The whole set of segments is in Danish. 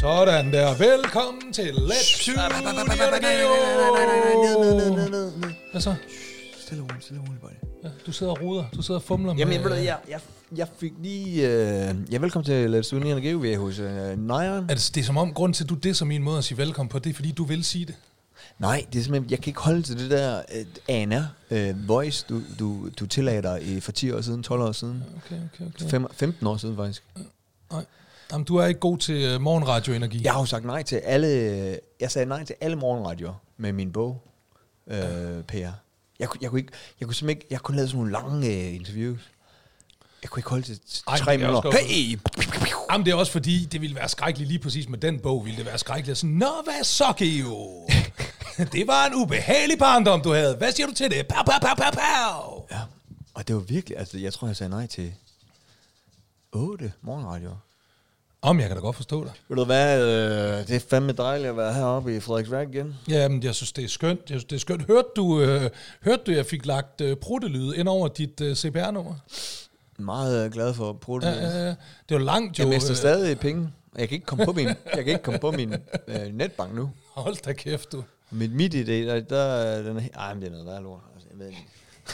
Sådan der. Velkommen til Let's Studio. Hvad så? Stille og roligt, buddy. Ja, du sidder og ruder. Du sidder og fumler med... Jamen, jeg fik lige... velkommen til Let's Studio Energi. Vi er hos Nejeren. Det er som om, grund til, at du disser min måde at sige velkommen på, det er, fordi du vil sige det. Nej, det er simpelthen... Jeg kan ikke holde til det der ANR voice, du tillagde dig for 10 år siden, 12 år siden. Okay. 15 år siden, faktisk. Nej. Jamen, du er ikke god til morgenradioenergi. Jeg har jo sagt nej til alle... Jeg sagde nej til alle morgenradioer med min bog, PR. Jeg kunne simpelthen ikke... Jeg kunne lave sådan nogle lange interviews. Jeg kunne ikke holde til 3 minutter. Hey! Jamen, det er også fordi, det ville være skrækkeligt lige præcis med den bog, ville det være skrækkeligt. Sådan, nå, hvad så, Geo? Det var en ubehagelig barndom, du havde. Hvad siger du til det? Pow, pow, pow, pow, pow. Ja, og det var virkelig... Altså, jeg tror, jeg sagde nej til 8 morgenradioer. Jeg kan da godt forstå dig. Ved du hvad, det er fandme dejligt at være heroppe i Frederiksværk igen. Jamen, jeg synes, det er skønt. Hørte du, jeg fik lagt pruttelyd ind over dit CPR-nummer? Meget glad for pruttelyd. Det var langt jo. Jeg mister stadig penge. Jeg kan ikke komme på min netbank nu. Hold da kæft, du. Mit MitID, den er... Ej, men det er noget værd lort. Altså, jeg ved ikke.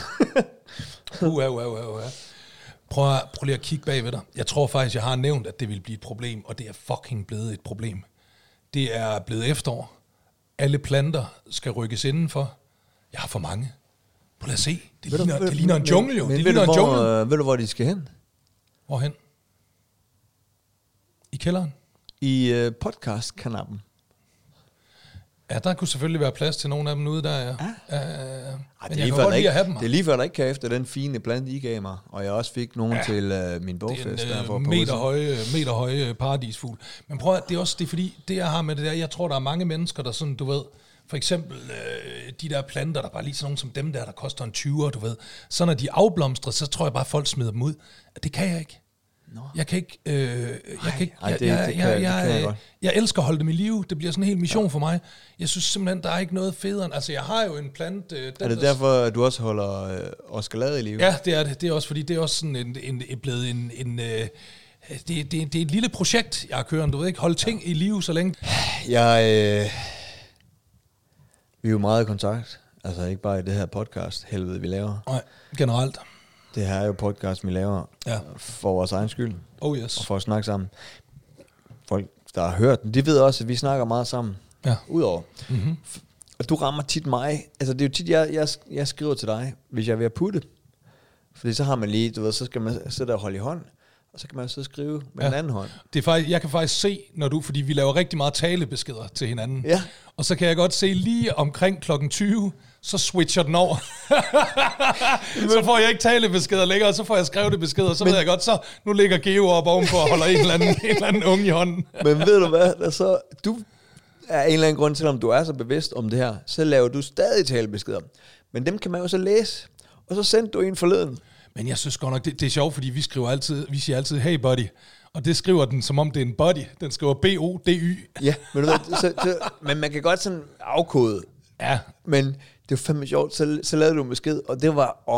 Prøv lige at kigge bagved dig. Jeg tror faktisk, jeg har nævnt, at det vil blive et problem, og det er fucking blevet et problem. Det er blevet efterår. Alle planter skal rykkes indenfor. Jeg har for mange. Prøv at se. Det ligner en jungle, jo. Men ved du, hvor de skal hen? Hvorhen? I kælderen? I podcast-kanappen. Ja, der kunne selvfølgelig være plads til nogle af dem ude der, ja. Men jeg kan godt lide at have dem her. Det er lige før, der ikke kan efter den fine plante, I gav mig. Og jeg også fik nogen til min bogfest. Det er en meter høje paradisfugl. Men prøv at, det er også det, fordi det, jeg har med det der, jeg tror, der er mange mennesker, der sådan, du ved, for eksempel de der planter, der bare lige sådan nogle som dem der koster en 20'er, du ved. Så når de afblomstrer, så tror jeg bare, folk smider dem ud. Det kan jeg ikke. No. Jeg kan ikke... Jeg elsker at holde dem i live. Det bliver sådan en hel mission for mig. Jeg synes simpelthen, der er ikke noget federe. Altså, jeg har jo en plante... er det derfor, at du også holder Oscar Lade i live? Ja, det er det. Det er også, fordi det er også sådan blevet en det er et lille projekt, jeg har kørt. Du ved ikke, holde ting i live så længe. Vi er jo meget i kontakt. Altså, ikke bare i det her podcast, helvede, vi laver. Nej, generelt. Det her er jo podcast, vi laver for vores egen skyld. Oh yes. Og for at snakke sammen. Folk, der har hørt den, de ved også, at vi snakker meget sammen. Ja. Udover. Mm-hmm. Og du rammer tit mig. Altså, det er jo tit, jeg skriver til dig, hvis jeg er ved at putte. Fordi så har man lige, du ved, så skal man sidde og holde i hånd. Og så kan man så skrive med den anden hånd. Det er faktisk, jeg kan faktisk se, fordi vi laver rigtig meget talebeskeder til hinanden. Ja. Og så kan jeg godt se lige omkring klokken 20, så switcher den over. Så får jeg ikke talebeskeder længere, og så får jeg skrevet beskeder, så ved jeg godt, så nu ligger Geo op ovenpå og holder en eller anden unge i hånden. Men ved du hvad, altså, du er en eller anden grund til, om du er så bevidst om det her, så laver du stadig talebeskeder. Men dem kan man jo så læse, og så sendte du en forleden. Men jeg synes godt nok, det er sjovt, fordi vi siger altid, hey buddy, og det skriver den, som om det er en buddy. Den skriver B-O-D-Y. Ja, men du ved, men man kan godt sådan afkode. Ja. Men det var fandme sjovt, så lavede du en besked, og det var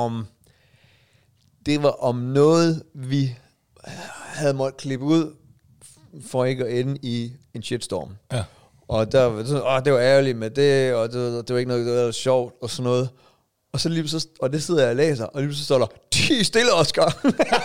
om noget, vi havde måttet klippe ud, for ikke at ende i en shitstorm. Ja. Og der var sådan, det var ærgerligt med det, og det var ikke noget, der var sjovt, og sådan noget. Og så lige så, og det sidder jeg og læser, og lige så står der, "Ti stille, Oscar."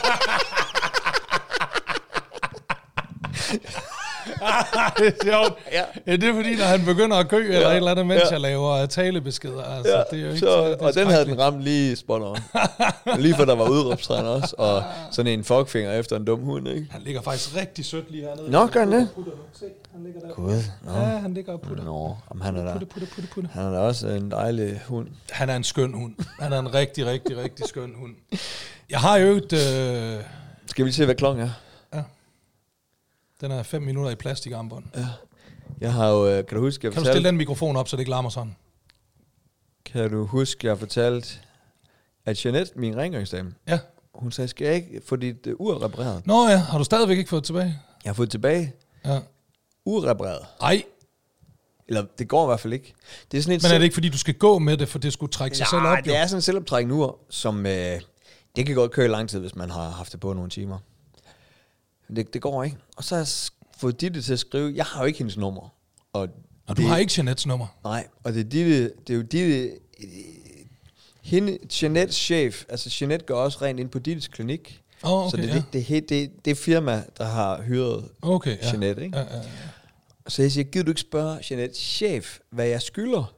Det er sjovt. Ja, det er fordi, når han begynder at kø eller et eller andet, mens jeg laver talebeskeder. Altså, det er jo ikke og den havde den ramt lige spot on. Lige for der var udråbstegn også, og sådan en fuckfinger efter en dum hund, ikke? Han ligger faktisk rigtig sødt lige hernede. Nå, gør han det? Se, han ligger der. Gud, ja, han ligger og putter. Nå, han er der. Han er da også en dejlig hund. Han er en skøn hund. Han er en rigtig, rigtig, rigtig skøn hund. Jeg har jo et... Skal vi se, hvad klokken er? Ja. Den er 5 minutter i plastikarmbånd. Ja. Jeg har jo... Kan du huske, Kan du stille den mikrofon op, så det ikke larmer sådan? Kan du huske, jeg fortalte, at Jeanette, min rengøringsdame, hun sagde, skal jeg ikke få dit ur repareret? Nå ja, har du stadigvæk ikke fået tilbage? Jeg har fået tilbage. Ja. Ur repareret. Ej. Eller det går i hvert fald ikke. Det er sådan men er det ikke, fordi du skal gå med det, for det skulle trække sig selv op? Nej, det er sådan en selvoptrækkende ur, som... det kan godt køre i lang tid, hvis man har haft det på nogle timer. Det går ikke. Og så har jeg fået Ditte til at skrive, jeg har jo ikke hendes nummer. Og du har ikke Jeanettes nummer? Nej, og det er jo Ditte, Jeanettes chef, altså Jeanette går også rent ind på Dittes klinik. Okay, så det er firma, der har hyret Jeanette, ikke? Ja. Så jeg siger, gider du ikke spørge Jeanettes chef, hvad jeg skylder?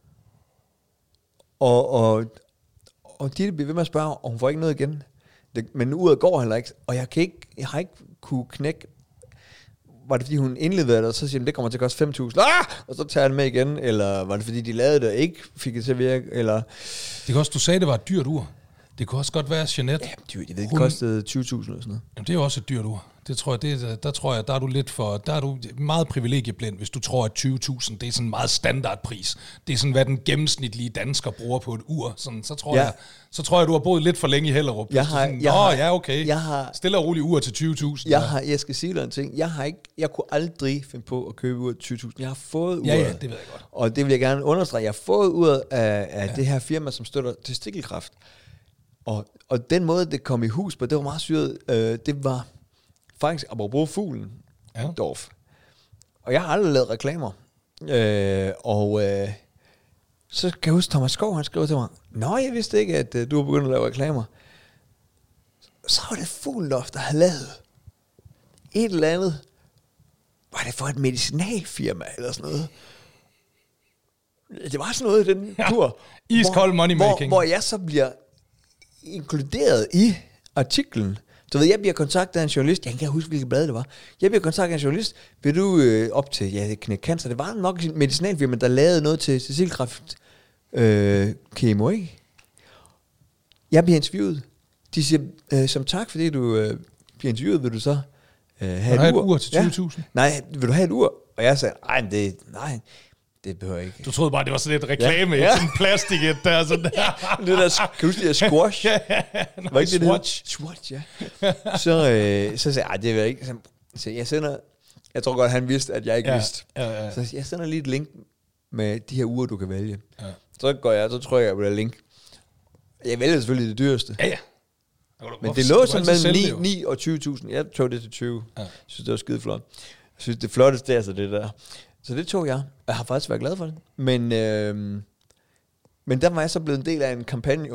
Og Ditte bliver ved med at spørge, og hun får ikke noget igen. Men uret går heller ikke, og jeg har ikke kunne knække. Var det fordi hun indlevede det, og så siger hun, det kommer til at koste 5.000, og så tager jeg det med igen, eller var det fordi de lavede det og ikke fik det til at virke, eller... Det kan også, du sagde, det var et dyrt ur. Det kunne også godt være, Jeanette... Ja, jeg ved, det kostede 20.000 eller sådan noget. Jamen, det er jo også et dyrt ur. Det tror jeg, der er du lidt for... Der er du meget privilegieblind, hvis du tror, at 20.000, det er sådan en meget standardpris. Det er sådan, hvad den gennemsnitlige dansker bruger på et ur. Sådan, så tror jeg, du har boet lidt for længe i Hellerup. Stille og roligt ur til 20.000. Jeg skal sige dig en ting. Jeg kunne aldrig finde på at købe uret til 20.000. Jeg har fået uret. Ja, det ved jeg godt. Og det vil jeg gerne understrege. Jeg har fået uret af det her firma, som støtter testikelkræft. Og den måde, det kom i hus på, det var meget syret. Det var faktisk, apropos fuglen, Dorf. Og jeg har aldrig lavet reklamer. Så kan jeg huske, Thomas Skov, han skrev til mig, nå, jeg vidste ikke, at du har begyndt at lave reklamer. Så var det Fuglendof, der havde lavet et eller andet. Var det for et medicinalfirma, eller sådan noget? Det var sådan noget i den tur. Iskold money making. Hvor jeg så bliver inkluderet i artiklen. Du ved, jeg bliver kontaktet af en journalist. Jeg kan ikke huske, hvilket blad det var. Jeg bliver kontaktet af en journalist. Vil du op til, det knæk cancer. Det var nok en medicinalfirma, der lavede noget til testikelkræft kemo, ikke? Jeg bliver interviewet. De siger, som tak, fordi du bliver interviewet, vil du så have et ur til 20.000? Ja. Nej, vil du have et ur? Og jeg sagde, nej, det behøver jeg ikke. Du troede bare, det var sådan et reklame, sådan en plastik, der sådan der. Det der, kan du huske det der squash? Var ikke Swatch. Swatch, ja. Så sagde jeg, det vil jeg ikke. Så jeg tror godt, han vidste, at jeg ikke vidste. Ja. Så jeg sender lige et link med de her uger, du kan vælge. Ja. Så trykker jeg på det link. Jeg vælger selvfølgelig det dyreste. Ja. Men det lå sådan mellem 9 og 20.000. Jeg tog det til 20. Jeg synes, det var skide flot. Jeg synes, det flotteste er altså det der. Så det tog jeg. Jeg har faktisk været glad for det. Men der var jeg så blevet en del af en kampagne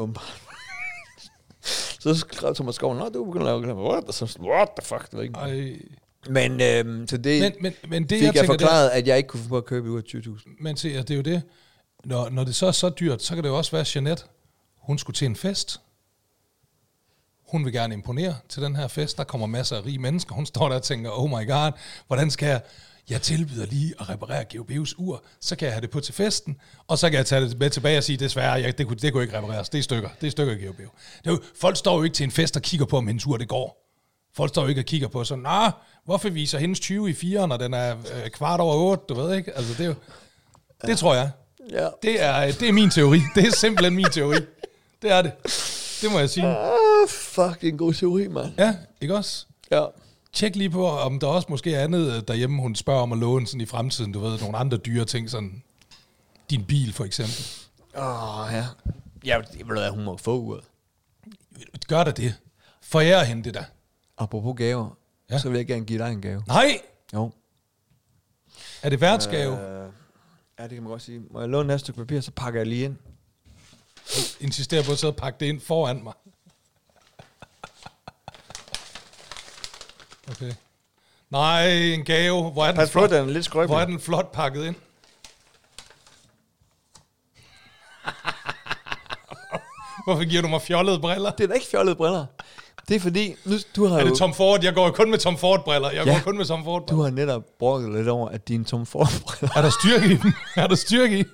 så skrev Thomas Skov, nå, du begynder at lave reklamer. What the fuck? Det var ikke. Men så det, men det fik jeg forklaret, at jeg ikke kunne få på at købe ud af 20.000. Men se, det er jo det. Når det så er så dyrt, så kan det jo også være Jeanette. Hun skulle til en fest. Hun vil gerne imponere til den her fest. Der kommer masser af rige mennesker. Hun står der og tænker, oh my god, hvordan skal jeg tilbyder lige at reparere GOB's ur, så kan jeg have det på til festen, og så kan jeg tage det med tilbage og sige, desværre, det kunne ikke repareres. Det er stykker i GOB. Folk står jo ikke til en fest og kigger på, om hendes ur det går. Folk står jo ikke og kigger på sådan, hvorfor viser hendes 20 i 4, når den er 7:15, du ved ikke? Altså, det er jo, det tror jeg. Ja. Det er min teori. Det er simpelthen min teori. Det er det. Det må jeg sige. Fuck, det er en god teori, mand. Ja, ikke også? Ja. Tjek lige på, om der også måske er andet derhjemme, hun spørger om at låne sådan i fremtiden, du ved, nogle andre dyre ting, sådan din bil for eksempel. Ja. Jeg ved at hun må få uret. Gør da det. Forærer hende det der. Apropos gaver, så vil jeg gerne give dig en gave. Nej! Jo. Er det værtsgave? Ja, det kan man godt sige. Må jeg låne et stykke papir, så pakker jeg lige ind. Insisterer på at sidde og pakke det ind foran mig. Okay. Nej, en gave. Hvor er den flot? Den er lidt skrøbelig. Hvor er den flot pakket ind? Hvorfor giver du mig fjollede briller? Det er da ikke fjollede briller. Det er fordi, du har er det Tom Ford? Jeg går kun med Tom Ford briller. Går kun med Tom Ford briller. Du har netop brokket lidt over, at dine Tom Ford briller. Er der styrke i dem? Er der styrke i?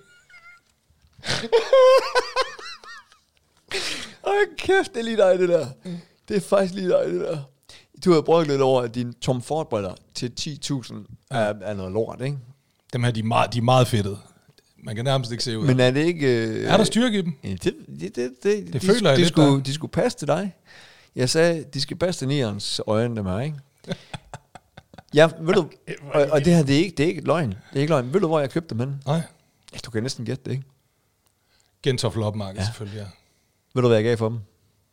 Kæft, det er lige dig, det der. Det er faktisk lige dig, det der. Du har brugt lidt over, at dine Tom Ford-briller til 10.000 er noget lort, ikke? Dem her, de er meget fedtede. Man kan nærmest ikke se ud. Men er det ikke... er der styrke i dem? Det føler jeg lidt. De skulle passe til dig. Jeg sagde, de skal passe til nierens øjne, dem her, ikke? Ja, ved du... Og det her, det er ikke løgn. Det er ikke løgn. Ved du, hvor jeg købte dem henne? Nej. Ja, du kan næsten gætte det, ikke? Gentofte Loppemarked, selvfølgelig, ja. Ved du, hvad jeg gav for dem?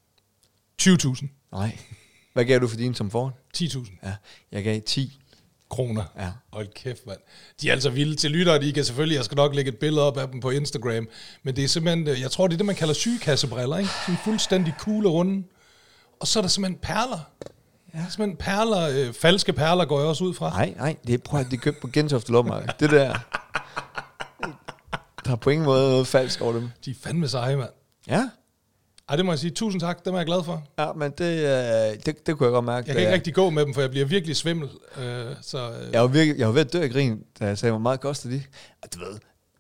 20.000. Nej. Hvad gav du for dine som foran? 10.000. Ja, jeg gav 10. kroner. Ja. Hold kæft, mand. De er altså vilde til lyttere. De kan selvfølgelig, jeg skal nok lægge et billede op af dem på Instagram, men det er simpelthen, jeg tror, det er det, man kalder sygekassebriller, ikke? Sådan fuldstændig kugle runde. Og så er der simpelthen perler. Ja. Simpelthen perler, falske perler går jeg også ud fra. Nej, prøv at de købt på Gentofte Lommarked. Det der, der er på ingen måde noget falsk over dem. De er fandme seje, mand. Ja. Ej, det må jeg sige. Tusind tak, dem er jeg glad for. Ja, men det kunne jeg godt mærke. Jeg kan ikke rigtig gå med dem, for jeg bliver virkelig svimmel. Jeg var ved at dø af grin, da jeg sagde, hvor meget koster de. Og du ved,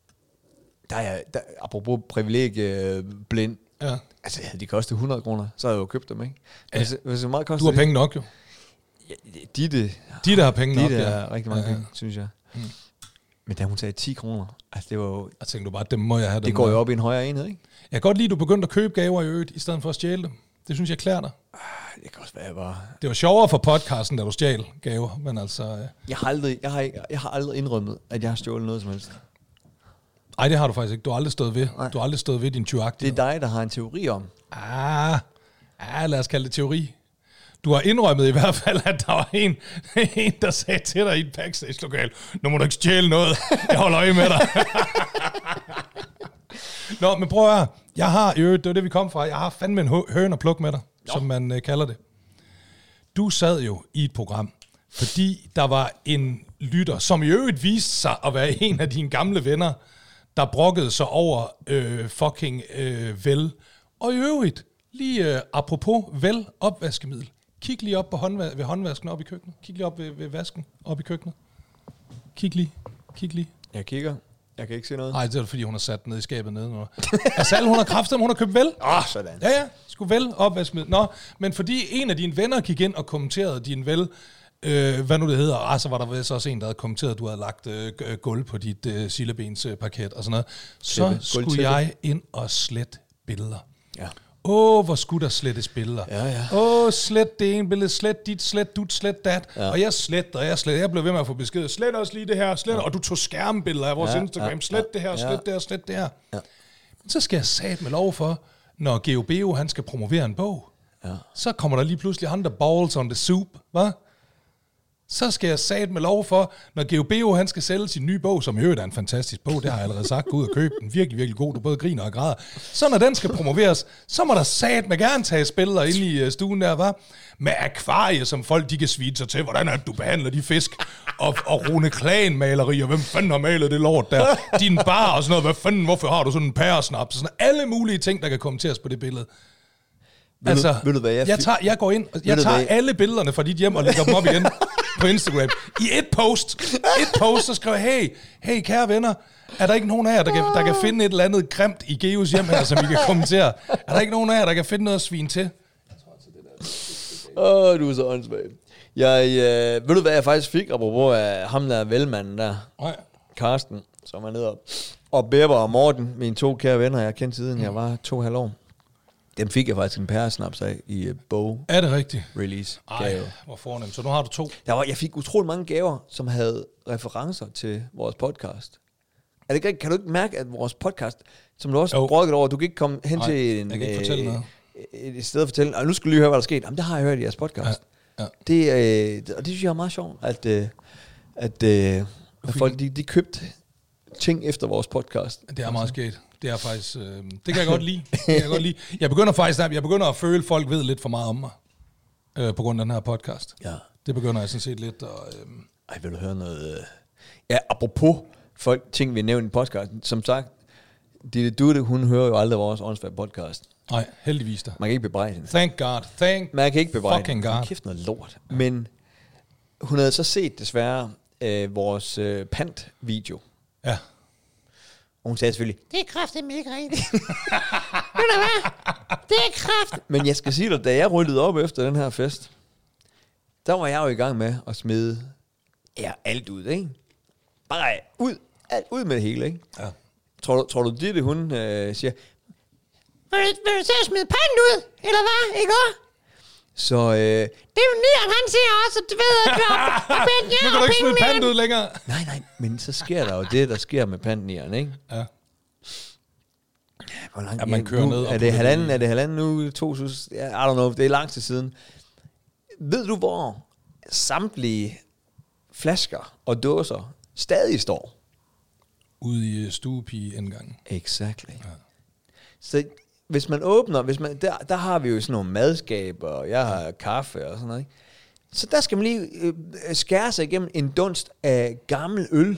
apropos privilegie blind, ja. Altså, havde de kostet 100 kroner, så havde jeg jo købt dem, ikke? Hvis det meget koster du har penge nok, jo. Ja, Ditte har penge nok, Ditte er rigtig mange penge, synes jeg. Men da hun sagde 10 kroner, altså det var jo... Jeg tænkte bare, det må jeg have. Det går jo op i en højere enhed, ikke? Jeg kan godt lide, at du begyndte at købe gaver i øvrigt, i stedet for at stjæle dem. Det synes jeg klæder dig. Det kan også være, jeg bare... Det var sjovere for podcasten, da du stjal gaver, men altså... Jeg har aldrig indrømmet, at jeg har stjålet noget som helst. Nej, det har du faktisk ikke. Du har aldrig stået ved. Du har aldrig stået ved din tyvagtighed. Det er dig, der har en teori om. Lad os kalde det teori. Du har indrømmet i hvert fald, at der var en der sagde til dig i et backstage-lokal, nu må du ikke stjæle noget. Jeg holder øje med dig. Nå, men prøv at høre. Jeg har, det var det, vi kom fra. Jeg har fandme en høn at plukke med dig, som man kalder det. Du sad jo i et program, fordi der var en lytter, som i øvrigt viste sig at være en af dine gamle venner, der brokkede sig over fucking vel. Og i øvrigt, lige apropos vel opvaskemiddel. Kig lige op på ved håndvasken op i køkkenet. Kig lige op ved vasken op i køkkenet. Kig lige. Jeg kigger. Jeg kan ikke se noget. Nej, det er fordi, hun har sat ned i skabet nede. Altså, hun har kraftet, hun har købt vel. Sådan. Ja, sgu vel opvaskemiddel. Nå, men fordi en af dine venner gik ind og kommenterede din vel, hvad nu det hedder, så var der vist også en, der havde kommenteret, at du havde lagt gulv på dit sillebensparket og sådan noget. Så skulle jeg ind og slette billeder. Ja. Hvor skulle der slettes billeder. Ja. Slet det ene billede, slet dit, slet dut, slet dat. Ja. Og jeg sletter. Jeg blev ved med at få besked. Slet også lige det her, slet. Ja. Og du tog skærmbilleder af vores Instagram. Slet det her, slet det her, slet det her. Ja. Men så skal jeg sat med lov for, når GeoBeo, han skal promovere en bog, så kommer der lige pludselig andre balls on the soup, hva'? Så skal jeg sat med lov for, når GeoBeo, han skal sælge sin nye bog, som i øvrigt er en fantastisk bog, det har jeg allerede sagt, gå ud og købe den, virkelig, virkelig god, du både griner og græder. Så når den skal promoveres, så må der sat med gerne tage spillere ind i stuen der, var med akvarie, som folk de kan svide sig til, hvordan er det, du behandler de fisk, og Rune Klan-malerier, hvem fanden har malet det lort der, din bar og sådan noget, hvad fanden, hvorfor har du sådan en pæresnaps, sådan alle mulige ting, der kan kommenteres på det billede. Altså, ved du, hvad jeg går ind, jeg tager alle billederne fra dit hjem og lægger dem op igen på Instagram. I et post, så skriver jeg, hey kære venner, er der ikke nogen af jer, der kan finde et eller andet grimt i Geos hjem her, som I kan kommentere? Er der ikke nogen af jer, der kan finde noget at svine til? Du er så åndssvagt. Ved du, hvad jeg faktisk fik, apropos af ham der velmanden der? Nej. Karsten, som er nede og Bepper og Morten, mine 2 kære venner, jeg har kendt siden jeg var 2,5 år. Dem fik jeg faktisk en pæresnaps af i bog. Er det rigtigt? Release. Ej, hvor fornemt. Så nu har du 2. Jeg fik utrolig mange gaver, som havde referencer til vores podcast. Er det ikke, kan du ikke mærke, at vores podcast, som du også brokket over, du kan ikke komme hen til en, jeg kan ikke fortælle noget. Et sted at fortælle, og nu skal du lige høre, hvad der er sket. Jamen, det har jeg hørt i jeres podcast. Ja. Og det synes jeg er meget sjovt, at folk de købte ting efter vores podcast. Det er meget sket. Det er faktisk, det kan jeg godt lide. Jeg begynder at føle, at folk ved lidt for meget om mig, på grund af den her podcast. Ja. Det begynder jeg sådan set lidt at... vil du høre noget? Ja, apropos ting, vi nævnte i podcasten. Som sagt, hun hører jo aldrig vores åndsværdige podcast. Nej, heldigvis da. Man kan ikke bebrejde hende. Thank God. Man kan ikke bebrejde fucking God. Kæft noget lort. Men hun havde så set desværre vores pant-video. Ja. Og hun sagde selvfølgelig, det er kraftedeme ikke rigtigt. Ved du hvad? Det er kraft. Men jeg skal sige dig, da jeg ryddede op efter den her fest, der var jeg jo i gang med at smide alt ud, ikke? Bare ud med det hele, ikke? Ja. Tror du det hun siger? Vil du til at smide panden ud? Eller hvad? Ikke også? Så det er jo Nian, han siger også, at du ved, at nu kan du ikke smide panden ud længere. Nej, men så sker der jo det, der sker med pandnieren, ikke? Ja. Hvor langt, man kører ned. Er det halvanden nu? 2000? I don't know, det er lang tid siden. Ved du, hvor samtlige flasker og dåser stadig står. Ude i stuepige-indgangen. Exactly. Ja. Så hvis man åbner, der har vi jo sådan nogle madskaber, og jeg har kaffe og sådan noget, ikke? Så der skal man lige skære sig igennem en dunst af gammel øl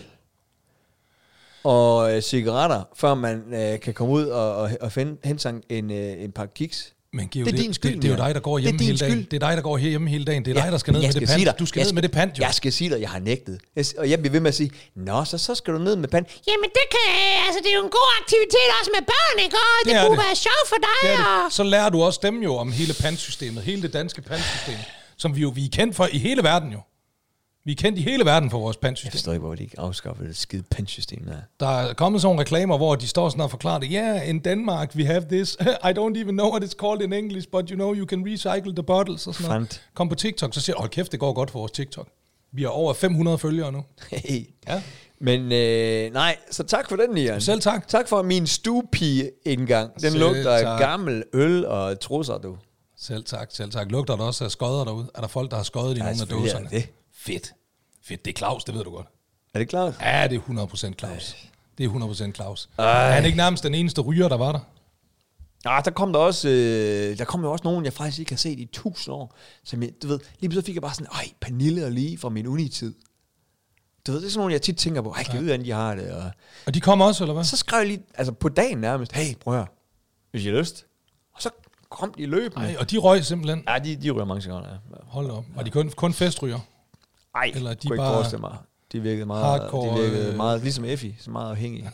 og cigaretter, før man kan komme ud og hente sig en pakke kiks. Men det er din skyld. Det er jo dig, der går hjemme hele dagen. Det er dig, der går hjemme hele dagen. Det er dig, der skal ned med det pant. Du skal ned med det pant, jo. Jeg skal sige dig, jeg har nægtet. Og jeg bliver ved med at sige, nå, så skal du ned med pant. Jamen, det er jo en god aktivitet også med børn, ikke? Og det kunne være sjovt for dig. Så lærer du også dem jo om hele pantsystemet. Hele det danske pantsystem. Som vi er kendt for i hele verden, jo. Vi er kendt i hele verden for vores pantsystem. Jeg forstår ikke, hvor de ikke afskaffer det skide pantsystem der. Der er kommet sådan nogle reklamer, hvor de står sådan og forklarer det. Yeah, in Denmark we have this. I don't even know what it's called in English, but you know, you can recycle the bottles. Og sådan noget. Kom på TikTok, så siger hold kæft, det går godt for vores TikTok. Vi har over 500 følgere nu. Hey. Ja. Men nej, så tak for den, Lian. Selv tak. Tak for min stuepige-indgang. Den lugter af gammel øl og trusser, du. Selv tak. Lugter der også af skodder derude? Er der folk, der har skoddet i nogle af dåserne? Det. Fedt. Det er Claus, det ved du godt. Er det Claus? Ja, det er 100% Claus. Det er 100% Claus. Er han ikke nærmest den eneste ryger, der var der? Ja, der kom jo også nogen, jeg faktisk ikke har set i 1000 år. Som jeg, du ved, lige pludselig fik jeg bare sådan, Pernille og lige fra min unitid. Du ved, det er sådan nogle, jeg tit tænker på, kan jeg vide, hvordan de har det. Og de kom også, eller hvad? Så skrev jeg lige, altså på dagen nærmest, hey, prøv at høre, hvis I har lyst. Og så kom de løbende. Ej, og de røg simpelthen? Ja, de ryger mange sekunder, ja. Hold op. Og de kun festryger? Nej, eller de kunne bare ikke forestille mig. De virkede meget, meget ligesom Effie, så meget afhængige.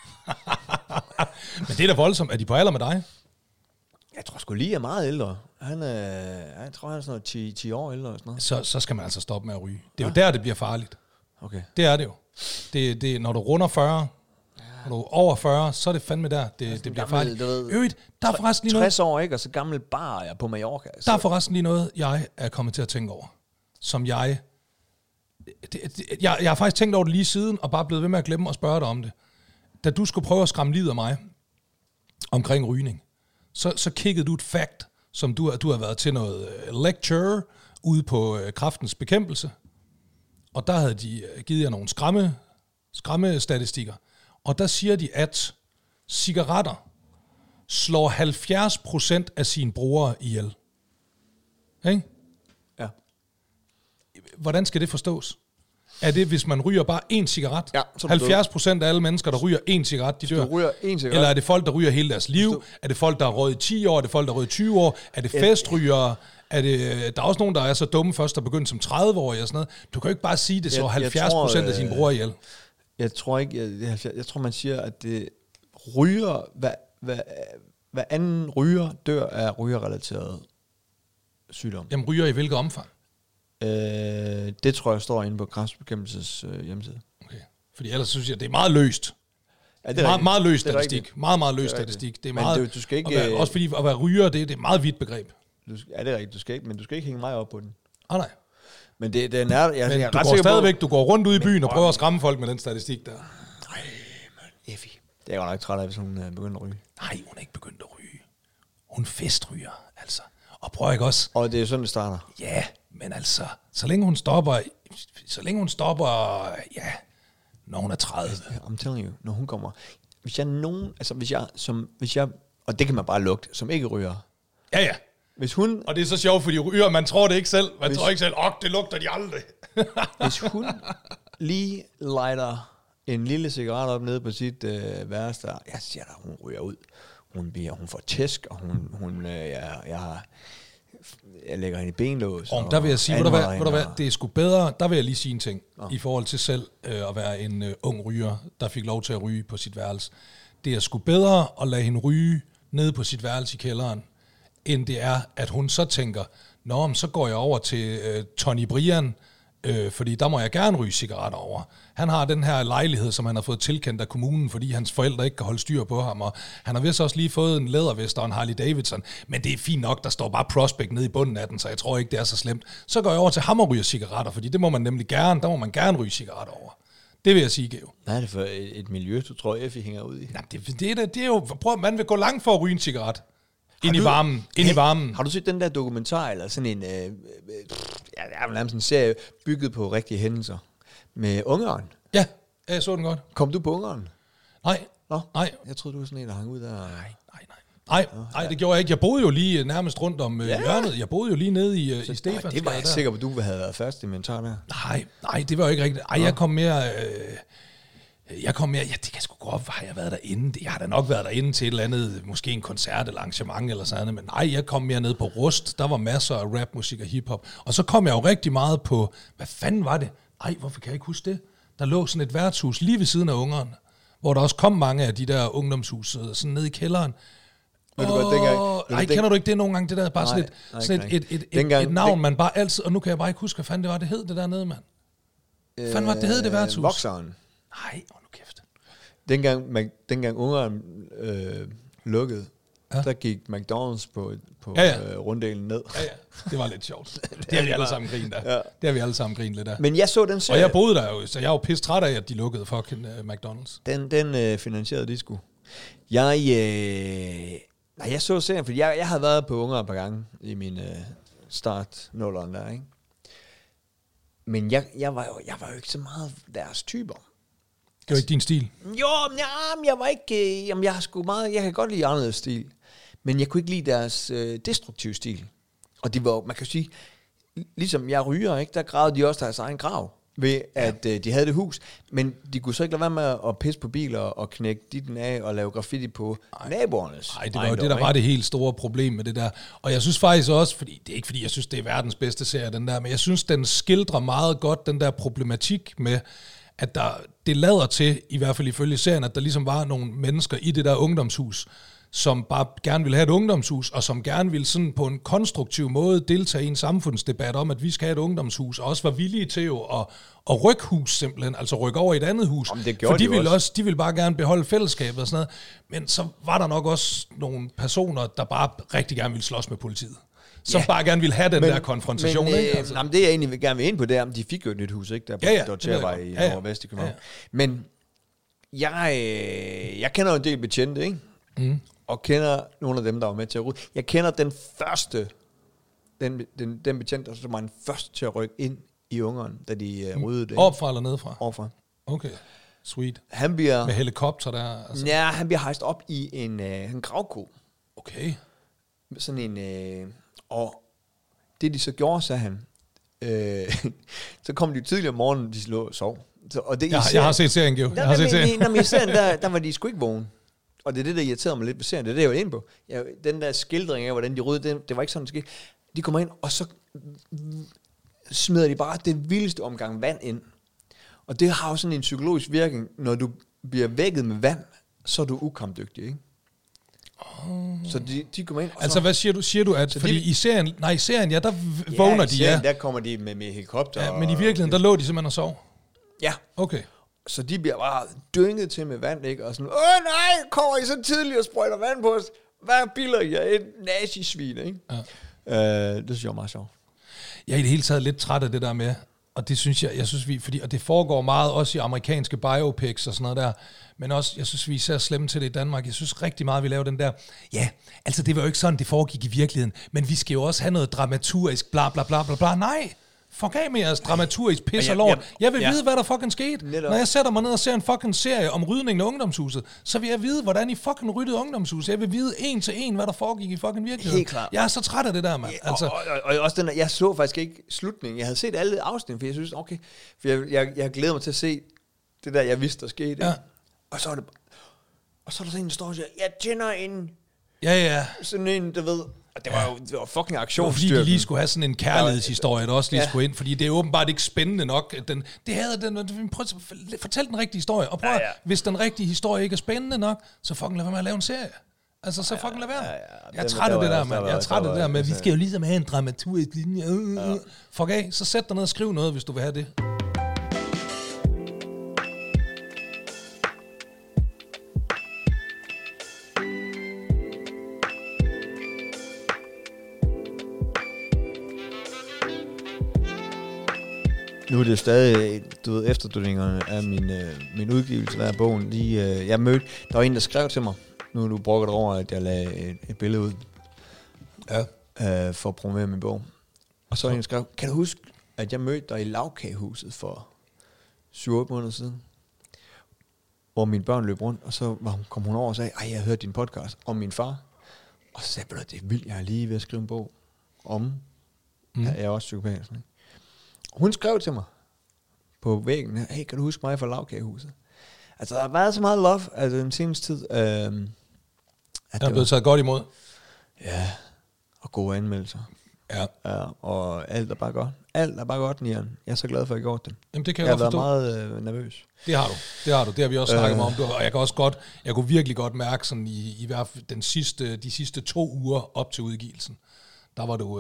Men det er da voldsomt. Er de på alder med dig? Jeg tror sgu lige er meget ældre. Jeg tror, han er sådan noget 10 år ældre. Og sådan noget. Så skal man altså stoppe med at ryge. Det er jo der, det bliver farligt. Okay. Det er det jo. Det, når du runder 40, når du er over 40, så er det fandme der, det bliver farligt. Der er forresten lige noget... 60 år, ikke? Og så gammel bar jeg på Mallorca. Så. Der er forresten lige noget, jeg er kommet til at tænke over. Som jeg har faktisk tænkt over det lige siden, og bare blevet ved med at glemme at spørge dig om det. Da du skulle prøve at skræmme livet af mig omkring rygning, så kiggede du et fact, som du har været til noget lecture ude på Kræftens Bekæmpelse, og der havde de givet jer nogle skræmmestatistikker, og der siger de, at cigaretter slår 70% af sine brugere ihjel. Ikke? Ja. Hvordan skal det forstås? Er det, hvis man ryger bare én cigaret? Ja, 70% af alle mennesker, der ryger én cigaret, de dør? Eller er det folk, der ryger hele deres liv? Er det folk, der har røget i 10 år? Er det folk, der har røget i 20 år? Er det festrygere? Der er også nogen, der er så dumme først, der begyndte som 30-årige og sådan noget. Du kan jo ikke bare sige, det så 70% af sine brugere ihjel. Jeg tror ikke, jeg tror, man siger, at det ryger, hvad anden ryger dør af rygerrelateret sygdom. Jamen ryger i hvilket omfang? Det tror jeg står inde på Kræftbekæmpelses hjemmeside. Okay. Fordi ellers synes jeg, det er meget løst. Ja, det er meget løs statistik. Meget løs statistik. Det er meget, du skal ikke... også fordi at være ryger, det er et meget vidt begreb. Ja, det er rigtigt. Men du skal ikke hænge mig op på den. Nej. Men det er nær... Men du går stadigvæk, du går rundt ud i byen og prøver at skræmme folk med den statistik der. Nej, man, Effie. Det er jo nok træt af, hvis hun begynder at ryge. Nej, hun er ikke begyndt at ryge. Hun festryger, altså. Og prøv ikke også... Og det er sådan, det starter. Ja, men altså, så længe hun stopper, ja, når hun er 30. I'm telling you, når hun kommer... Hvis jeg, og det kan man bare lugte, som ikke ryger. Ja. Hvis hun... Og det er så sjovt, fordi ryger, man tror det ikke selv. Man tror ikke selv, det lugter de aldrig. Hvis hun lige lighter en lille cigaret op nede på sit værste, jeg siger da, hun ryger ud. Hun får tæsk, og jeg lægger hende i benlås. Og der vil jeg sige, det er sgu bedre, der vil jeg lige sige en ting, i forhold til selv at være en ung ryger, der fik lov til at ryge på sit værelse. Det er sgu bedre at lade hende ryge nede på sit værelse i kælderen, end det er, at hun så tænker, så går jeg over til Tony Brian, fordi der må jeg gerne ryge cigaretter over. Han har den her lejlighed, som han har fået tilkendt af kommunen, fordi hans forældre ikke kan holde styr på ham, og han har vist også lige fået en lædervest og en Harley Davidson, men det er fint nok, der står bare Prospect nede i bunden af den, så jeg tror ikke, det er så slemt. Så går jeg over til ham og ryger cigaretter, fordi det må man nemlig gerne, der må man gerne ryge cigaretter over. Det vil jeg sige, Geo. Hvad er det for et miljø, du tror, Effie hænger ud i? Nej, det er jo, prøv, man vil gå langt for at ryge en cigaret. Ind i varmen. Har du set den der dokumentar, eller sådan en, det er nærmest en serie, bygget på rigtige hændelser, med Ungarn? Ja, jeg så den godt. Kom du på Ungarn? Nej. Nå, nej. Jeg troede, du var sådan en, der hang ud der. Nej, det gjorde jeg ikke. Jeg boede jo lige nærmest rundt om hjørnet. Jeg boede jo lige nede i Stefans. Det var jeg ikke sikker på, at du havde været først inventar der. Nej, det var jo ikke rigtigt. Jeg kom mere... ja, det kan sgu godt, har jeg været derinde? Jeg har da nok været derinde til et eller andet, måske en koncert eller arrangement eller sådan noget, men nej, jeg kom mere ned på Rust. Der var masser af rapmusik og hiphop. Og så kom jeg jo rigtig meget på... Hvad fanden var det? Hvorfor kan jeg ikke huske det? Der lå sådan et værtshus lige ved siden af Ungarn, hvor der også kom mange af de der ungdomshus sådan ned i kælderen. Kender du ikke det nogle gange? Det der bare et navn, man bare altid... Og nu kan jeg bare ikke huske, hvad fanden det var, det hed det dernede, mand. Hvad fanden var det hed, det værtshus? Vokseren. Nej, nu kæft. Dengang Ungarn lukkede, der gik McDonald's på runddelen ned. Ja, det var lidt sjovt. Det har vi alle sammen grinet af. Ja. Det har vi alle sammen grinet lidt af. Men jeg så den serie. Og jeg boede der jo, så jeg var jo pisse træt af, at de lukkede fucking McDonald's. Den finansierede de sgu. Jeg så serien, fordi jeg havde været på Ungarn et par gange i min start-nulleren der, ikke? Men jeg var jo ikke så meget deres typer. Det var ikke din stil? Jo, jeg var ikke... jeg har sgu meget... Jeg kan godt lide anderledes stil. Men jeg kunne ikke lide deres destruktive stil. Og det var, man kan sige... Ligesom jeg ryger, ikke? Der gravede de også deres egen grav. Ved at de havde det hus. Men de kunne så ikke lade være med at pisse på biler og knække den af og lave graffiti på naboernes. Nej, det var jo det, der var det helt store problem med det der. Og jeg synes faktisk også, fordi det er ikke fordi, jeg synes, det er verdens bedste serie, den der, men jeg synes, den skildrer meget godt den der problematik med, at det lader til, i hvert fald ifølge serien, at der ligesom var nogle mennesker i det der ungdomshus, som bare gerne ville have et ungdomshus, og som gerne ville sådan på en konstruktiv måde deltage i en samfundsdebat om, at vi skal have et ungdomshus, og også var villige til jo at rykke hus simpelthen, altså rykke over i et andet hus. For de ville bare gerne beholde fællesskabet og sådan noget. Men så var der nok også nogle personer, der bare rigtig gerne ville slås med politiet. Som bare gerne ville have den der konfrontation. Ikke? Altså. Det jeg egentlig gerne vil ind på, det er, om de fik jo et nyt hus, ikke? Der på Dortjervej i Nordvest i København. Men jeg kender jo en del betjente, ikke? Mm. Og kender nogle af dem, der var med til at rydde. Jeg kender den første, den betjent, som var den første til at rykke ind i Ungarn, da de ryddede det. Opfra eller nedefra? Opfra. Okay, sweet. Han bliver... Med helikopter der? Altså. Ja, han bliver hejst op i en gravko. Okay. Sådan en... og det de så gjorde, sagde han, så kom de tidligere om morgenen, de lå og sov. Og det, jeg har set serien, Geo. Jeg har set serien. I serien, der var de sgu ikke vågne. Og det er det, der irriterede mig lidt ved serien. Det er det, jeg var inde på. Den der skildring af, hvordan de ryddede, det var ikke sådan, det skete. De kommer ind, og så smider de bare det vildeste omgang vand ind. Og det har jo sådan en psykologisk virkning. Når du bliver vækket med vand, så er du ukampdygtig, ikke? Så de kommer ind. Altså, hvad siger du? Siger du, at... Fordi i serien, ja, der vågner de, ja. Der kommer de med helikopter. Ja, men i virkeligheden, der lå de simpelthen og sov? Ja. Okay. Så de bliver bare dynget til med vand, ikke? Og sådan, nej, kommer I så tidligt og sprøjter vand på os? Hvad bilder I er et nazisvin, ikke? Ja. Det synes jeg er meget sjovt. Jeg er i det hele taget lidt træt af det der med, og det synes jeg synes vi, fordi, og det foregår meget også i amerikanske biopics og sådan noget der, men også, jeg synes vi er især slemme til det i Danmark. Jeg synes rigtig meget, vi laver den der, ja, altså det var jo ikke sådan, det foregik i virkeligheden, men vi skal jo også have noget dramaturgisk, bla bla bla bla bla, nej! Fuck af med jeres dramaturgisk pis og lort. Jeg vil vide, hvad der fucking skete. Netop. Når jeg sætter mig ned og ser en fucking serie om rydningen af ungdomshuset, så vil jeg vide, hvordan I fucking ryddede ungdomshuset. Jeg vil vide en til en, hvad der foregik i fucking virkeligheden. Helt klart. Jeg er så træt af det der, mand. Altså. Og også den der, jeg så faktisk ikke slutningen. Jeg havde set alle afsnit, for jeg synes, okay. For jeg glæder mig til at se det der, jeg vidste, der skete. Ja. Og så er der sådan en, der står og siger, jeg tænder en... Ja. Sådan en, der ved... Det var fucking aktionsstyrken. Fordi de lige skulle have sådan en kærlighedshistorie, der også lige skulle ind, fordi det er åbenbart ikke spændende nok. Fortæl den rigtige historie, og prøv hvis den rigtige historie ikke er spændende nok, så fucking lad være med at lave en serie. Altså, så fucking lad være. Jeg er træt af det der, mand. Jeg er træt af det der med, vi skal jo ligesom have en dramaturgisk linje. Fuck af, så sæt dig ned og skriv noget, hvis du vil have det. Nu er det stadig, du ved, efterdønningerne af min udgivelse af bogen. Der var en, der skrev til mig, nu du brokker over, at jeg lagde et billede ud. for at promovere min bog. Og så en skrev, kan du huske, at jeg mødte dig i Lavkagehuset for 7-8 måneder siden? Hvor mine børn løb rundt, og så kom hun over og sagde, jeg hørte din podcast om min far. Og så sagde jeg, det er vildt, jeg er lige ved at skrive en bog om. Jeg er også psykopat. Sådan. Hun skrev til mig på væggen, hey, kan du huske mig fra Lavkagehuset? Altså, der har været så meget love, altså den seneste tid. At der er blevet taget godt imod. Ja, og gode anmeldelser. Ja, og alt er bare godt. Alt er bare godt, Nian. Jeg er så glad for, at jeg gjort det. Jamen, det kan jeg godt forstå. Jeg har været meget nervøs. Det har du. Det har vi også snakket om. Og jeg kunne virkelig godt mærke sådan i hvert fald de sidste 2 uger op til udgivelsen. Der var du...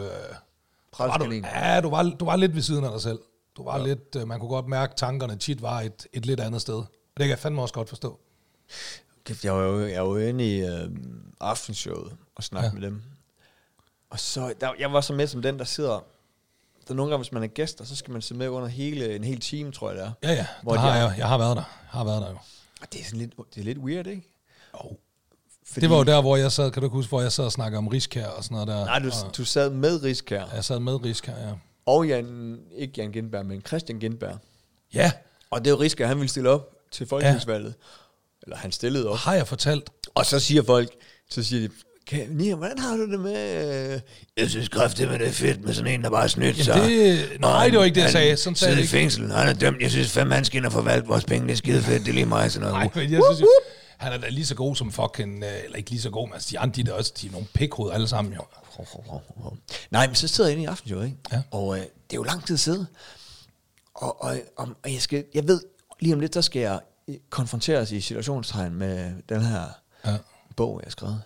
du var lidt ved siden af dig selv. Du var lidt... man kunne godt mærke, at tankerne tit var et lidt andet sted. Og det kan jeg fandme også godt forstå. Jeg var jo inde i aftenshowet og snakkede med dem. Og så, jeg var så med som den, der sidder... Der er nogle gange, hvis man er gæster, så skal man sidde med under en hel time, tror jeg det er. Ja, hvor jeg har været der. Jo. Og det er sådan lidt weird, ikke? Fordi det var jo der, hvor jeg sad, kan du huske, hvor jeg sad og snakkede om Riskær og sådan noget der. Nej, du sad med Riskær. Jeg sad med Riskær, ja. Og ikke Jan Gindberg, men Christian Gindberg. Ja. Og det er jo Riskær, han ville stille op til folketingsvalget. Eller han stillede op. Har jeg fortalt. Og så siger folk, de, Nia, hvordan har du det med... Jeg synes kraftigt, det er fedt med sådan en, der bare snydt sig. Nej, det var ikke det, jeg sagde. Sådan sagde jeg ikke. I fængsel, han er dømt. Jeg synes, 5 mand skal ind og forvalte vores penge. Det er skide fedt, det er lige mig. Sådan noget. Nej, men jeg synes jo, han er da lige så god som fucking... Eller ikke lige så god, men altså, de andre, de er nogle pikhoved alle sammen, jo. Nej, men så sidder jeg inde i aften, jo, ikke? Ja. Og det er jo lang tid siden. Og jeg ved, lige om lidt, så skal jeg konfronteres i situationstegn med den her bog, jeg har skrevet.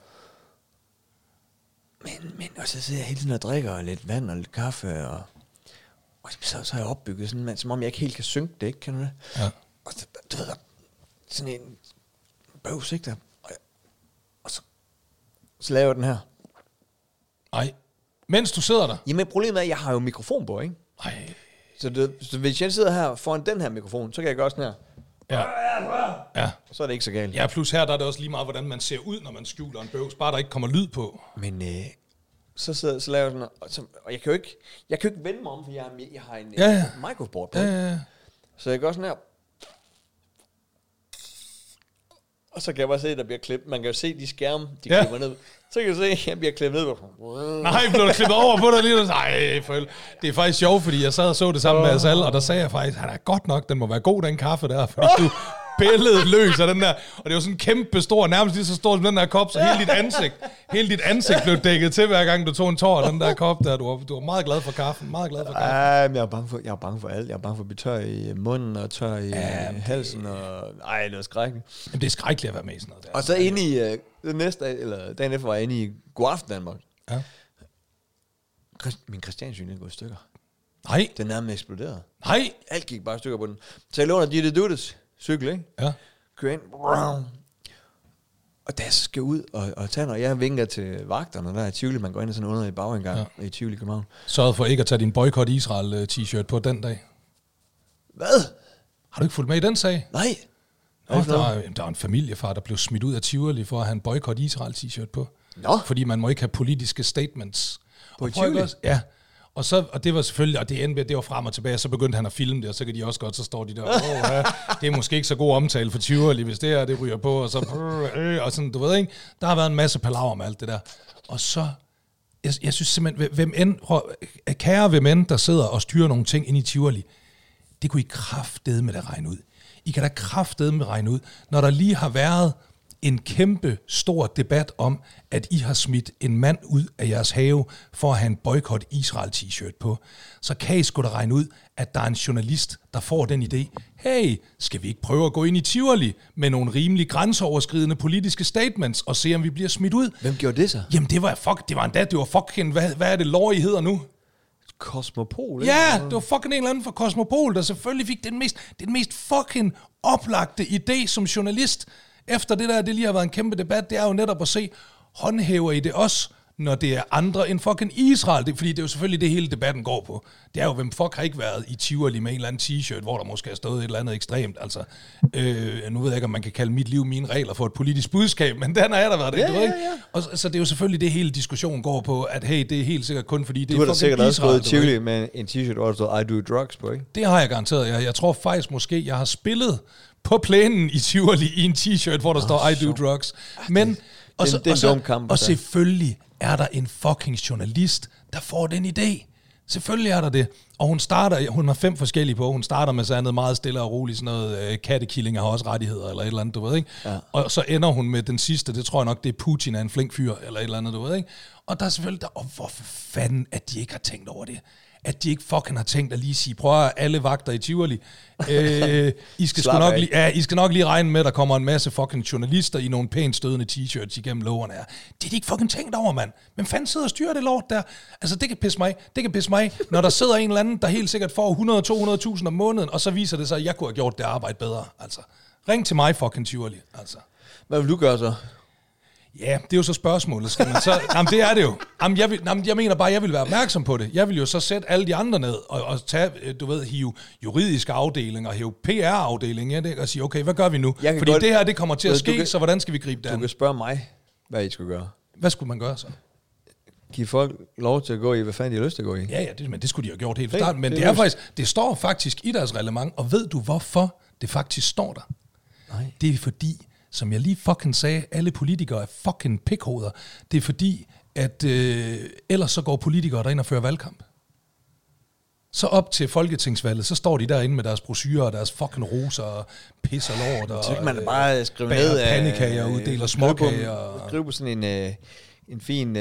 Men og så sidder jeg hele tiden og drikker lidt vand og lidt kaffe, og så har jeg opbygget sådan, som om jeg ikke helt kan synke det, ikke? Kan du det? Ja. Og så, du ved, sådan en bøvs, ikke der? Og så laver jeg den her. Nej. Mens du sidder der? Jamen, problemet er, at jeg har jo mikrofon på, ikke? Nej. Så hvis jeg sidder her foran den her mikrofon, så kan jeg gøre sådan her. Ja. Og så er det ikke så galt. Ja, plus her, der er det også lige meget, hvordan man ser ud, når man skjuler en bøvs. Bare der ikke kommer lyd på. Men så laver jeg sådan, og jeg kan jo ikke vende mig om, for jeg har en microboard på. Ja. Så jeg gør sådan her. Og så kan jeg bare se, at der bliver klippet. Man kan jo se de skærme, de klipper ned. Så kan jeg se, at jeg bliver klippet ned. Nej, blev du klippet over på dig lige nu? Nej, det er faktisk sjovt, fordi jeg sad og så det sammen med Asal, og der sagde jeg faktisk, han er godt nok, den må være god, den kaffe der, fordi du billedet løs af den der, og det var sådan en kæmpe stor, nærmest lige så stor som den der kop, så hele dit ansigt blev dækket til, hver gang du tog en tår af den der kop der. Du var meget glad for kaffen, meget glad for kaffen. Ej, men jeg er bange for alt. Jeg er bange for at blive tør i munden og tør i halsen, og det var skrækkeligt. Jamen, det er skrækkeligt at være med i sådan noget der. Og så inde i, dagen efter var jeg inde i Godaften Danmark. Ja. Min Christiansyn er gået i stykker. Nej. Den nærmest eksploderede. Nej. Alt gik bare i stykker på den. Så jeg låner Ditte Duttes cykel, ikke? Ja. Kører ind. Og da jeg skal ud og tage noget, jeg vinker til vagterne, der er i Tivoli, man går ind i sådan under i bagindgang i Tivoli København. Sørgede for ikke at tage din boykot Israel t-shirt på den dag. Hvad? Har du ikke fulgt med i den sag? Nej. Der var en familiefar, der blev smidt ud af Tivoli for at have en boykot Israel t-shirt på. Nå. Fordi man må ikke have politiske statements. På Tivoli? Ja. Og det var selvfølgelig, og det var frem og tilbage, så begyndte han at filme det, og så kan de også godt, så står de der, det er måske ikke så god omtale for Tivoli, hvis det ryger på, og så, og sådan, du ved ikke, der har været en masse palaver med alt det der. Og så, jeg synes simpelthen, hvem end, der sidder og styrer nogle ting ind i Tivoli, det kunne I kraftedeme med regne ud. I kan da kraftedeme med regne ud, når der lige har været en kæmpe stor debat om, at I har smidt en mand ud af jeres have for at have en boykot Israel t-shirt på, så kan I sgu da regne ud, at der er en journalist, der får den idé. Hey, skal vi ikke prøve at gå ind i Tivoli med nogle rimelig grænseoverskridende politiske statements og se, om vi bliver smidt ud? Hvem gjorde det så? Jamen, det var fucking, hvad er det lov, I hedder nu? Cosmopol, ikke? Ja, det var fucking en eller anden fra Cosmopol, der selvfølgelig fik den mest fucking oplagte idé som journalist. Efter det der, det lige har været en kæmpe debat, det er jo netop at se, håndhæver I det også, når det er andre end fucking Israel. Fordi det er jo selvfølgelig det hele debatten går på. Det er jo, hvem fuck har ikke været i Tivoli med en eller anden t-shirt, hvor der måske har stået et eller andet ekstremt. Altså, nu ved jeg ikke, om man kan kalde mit liv mine regler for et politisk budskab, men den har jeg da været det, du ikke? Og så det er jo selvfølgelig det hele diskussion går på, at hey, det er helt sikkert kun fordi det er fucking Israel. Du har da sikkert også gået i Tivoli med en t-shirt, hvor der stod I do drugs på, ikke? Det har jeg garanteret. Jeg tror faktisk måske, jeg har spillet på plænen i Tivoli i en t-shirt, hvor der står I do drugs. Men, og selvfølgelig er der en fucking journalist, der får den idé. Selvfølgelig er der det. Og hun har 5 forskellige på. Hun starter med sådan noget meget stille og roligt, sådan noget kattekillinger har også rettigheder, eller et eller andet, du ved, ikke? Ja. Og så ender hun med den sidste, det tror jeg nok, det er Putin er en flink fyr, eller et eller andet, du ved, ikke? Og der er selvfølgelig, og hvorfor fanden, at de ikke har tænkt over det? At de ikke fucking har tænkt at lige sige, prøv at alle vagter i Tivoli, I skal nok lige regne med, at der kommer en masse fucking journalister i nogle pænt stødende t-shirts igennem lågerne her. Det er de ikke fucking tænkt over, mand. Hvem fanden sidder og styrer det lort der? Altså, det kan pisse mig. Når der sidder en eller anden, der helt sikkert får 100-200.000 om måneden, og så viser det sig, at jeg kunne have gjort det arbejde bedre. Altså, ring til mig fucking Tivoli. Altså. Hvad vil du gøre så? Ja, det er jo så spørgsmålet. Skal man så, jamen, det er det jo. Jeg mener bare, jeg vil være opmærksom på det. Jeg vil jo så sætte alle de andre ned og tage, du ved, hive juridiske afdelinger, hive PR-afdelinger, og sige, okay, hvad gør vi nu? Fordi det her, det kommer til at ske, så hvordan skal vi gribe det an? Du kan spørge mig, hvad I skal gøre. Hvad skulle man gøre så? Give folk lov til at gå i, hvad fanden de har lyst til at gå i? Ja, men det skulle de have gjort helt fra starten. Men det står faktisk i deres reglement, og ved du hvorfor det faktisk står der? Nej. Det er fordi, som jeg lige fucking sagde, alle politikere er fucking pikhoveder. Det er fordi, at ellers så går politikere derind og fører valgkamp. Så op til folketingsvalget, så står de derinde med deres brochurer og deres fucking roser og pis og lort. Og så kan man bare skrive ned af pandekager og uddeler småkager. Skriv på sådan en fin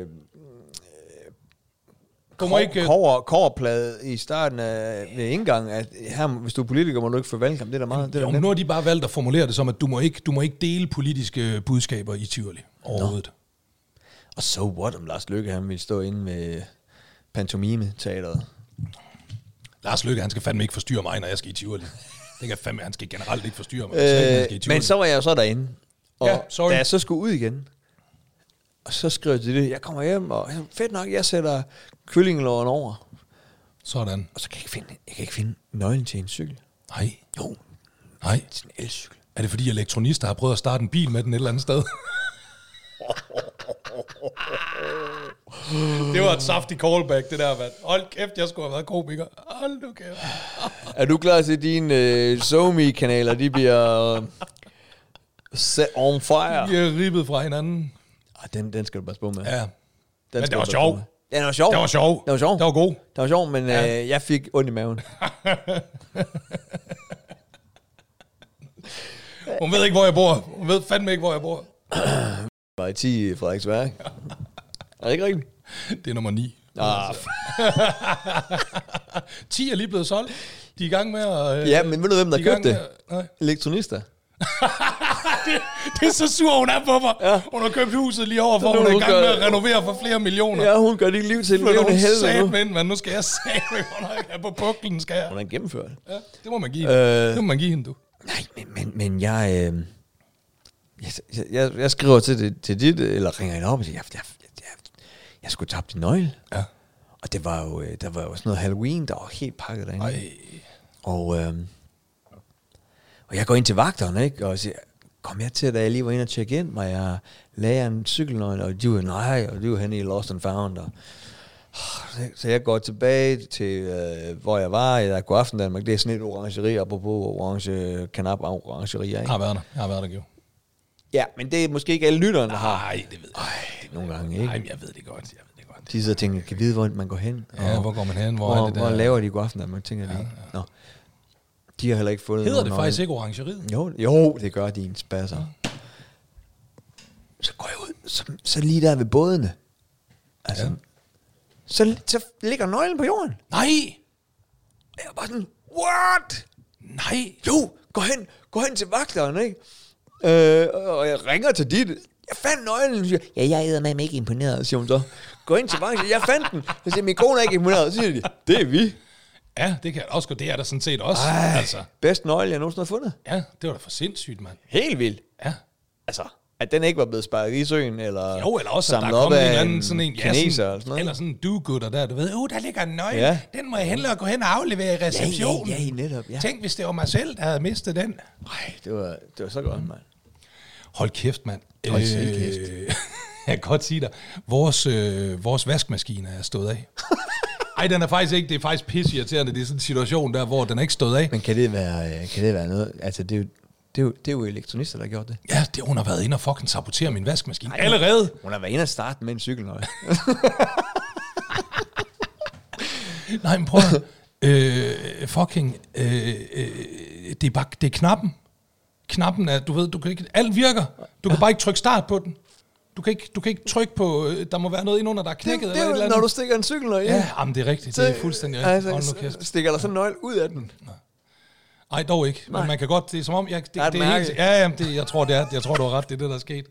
kobberplade i starten af ved indgang, at her, hvis du er politiker, må du ikke få valgkamp. Det er der meget. Det er nu har de bare valgt at formulere det som, at du må ikke dele politiske budskaber i Tivoli overhovedet. Og so what om Lars Løkke, han vil stå inde med pantomime-teateret? Lars Løkke, han skal fandme ikke forstyrre mig, når jeg skal i Tivoli. Det kan fandme, han skal generelt ikke forstyrre mig. Men så var jeg jo så derinde. Og da jeg så skulle ud igen, og så skrev jeg til det, jeg kommer hjem, og fedt nok, jeg sætter kyllingelåren over. Sådan. Og så kan jeg ikke finde nøglen til en cykel. Nej. Jo. Nej. Til en elcykel. Er det fordi elektronister har prøvet at starte en bil med den et eller andet sted? Det var et saftig callback, det der, mand. Hold kæft, jeg skulle have været komiker. Hold nu kæft. Er du klar til, at dine SoMe-kanaler, de bliver set on fire? De er ribbet fra hinanden. Den skal du bare spå med. Ja. Men det var sjov. Ja, det var sjov. Det var sjov. Det var sjov. Det var god. Det var sjov, men jeg fik ondt i maven. Hun ved ikke, hvor jeg bor. Hun ved fandme ikke, hvor jeg bor. Var i 10 i Frederiksværk. Er det ikke rigtigt? Det er nummer 9. 10 er lige blevet solgt. De er i gang med at... ja, men ved du, hvem der købte det? Elektronister. Det er så sur, hun er på mig. Ja. Hun har købt huset lige overfor. Hun er i gang med at renovere for flere millioner. Ja, hun gør dit liv til en levende helvede nu. Men nu skal jeg sige, hun er på puklen, skal jeg. Hun er gennemført. Ja, det må man give hende. Det må man give hende, du. Nej, men jeg skriver til dit, eller ringer hende op og siger, jeg skulle tabe din nøgle. Ja. Og der var jo sådan noget Halloween, der var helt pakket derinde. Ej. Og jeg går ind til vagterne, ikke? Og siger, kom jeg til, da jeg lige var inde og tjekke ind, og jeg lagde en cykelnøgle, og de var henne i Lost and Found. Så jeg går tilbage til, hvor jeg var i God Aften Danmark. Det er sådan et orangeri, apropos orange kanap-orangerier. Jeg har været der, jo. Ja, men det er måske ikke alle lytterne, der har. Nej, det ved jeg ikke. Nogle gange, ikke? Nej, jeg ved det godt. De sidder og tænker, kan vide, hvor man går hen? Ja, hvor går man hen? Hvor laver de God Aften Danmark? Tænker de. Nå. De har heller ikke fundet hedder det faktisk ikke orangeriet? Jo, det gør de en spasser. Ja. Så går jeg ud, så lige der ved bådene. Altså, ja. Så ligger nøglen på jorden. Nej! Jeg er bare sådan, what? Nej! Jo, gå hen til vagteren, ikke? Og jeg ringer til dit. Jeg fandt nøglen. Siger, ja, jeg er med ikke imponeret, siger hun så. Gå ind til vagteren. Jeg fandt den. Så siger min kone er ikke imponeret. Så siger de, det er vi. Ja, det kan jeg også gå. Det er der sådan set også. Altså. Bedst nøgle, jeg nogensinde har fundet. Ja, det var da for sindssygt, mand. Helt vildt. Ja. Altså. At den ikke var blevet sparet i søen, eller jo, eller også, samlet at der op kom af en eller anden sådan en kineser, eller sådan noget. Eller sådan en do-gooder der, du ved, der ligger en nøgle, den må jeg hellere gå hen og aflevere i receptionen. Ja, netop, ja. Tænk, hvis det var mig selv, der havde mistet den. Nej, det var så godt, mand. Hold kæft, mand. Hold selv kæft. Jeg kan godt sige dig, vores vaskemaskine er stået af. Ej, den er faktisk ikke, det er faktisk pisseirriterende, det er sådan en situation der, hvor den er ikke stået af. Men kan det være noget, altså det er jo elektronister, der har gjort det. Ja, hun har været inde og fucking sabotere min vaskemaskine. Ej, allerede. Hun har været inde og starte med en cykelnøgle. Nej, men prøv det er knappen. Knappen er, du ved, du kan ikke, alt virker. Du kan bare ikke trykke start på den. Du kan ikke trykke på, der må være noget indunder, der er knækket. Det er jo, når du stikker en cykelnøgle. Ja, jamen, det er rigtigt. Det er fuldstændig rigtigt. Altså, stikker der sådan en nøgle ud af den? Nej, dog ikke. Men man kan godt, det er som om, det er helt, jeg tror, du har ret, det er det, der er sket.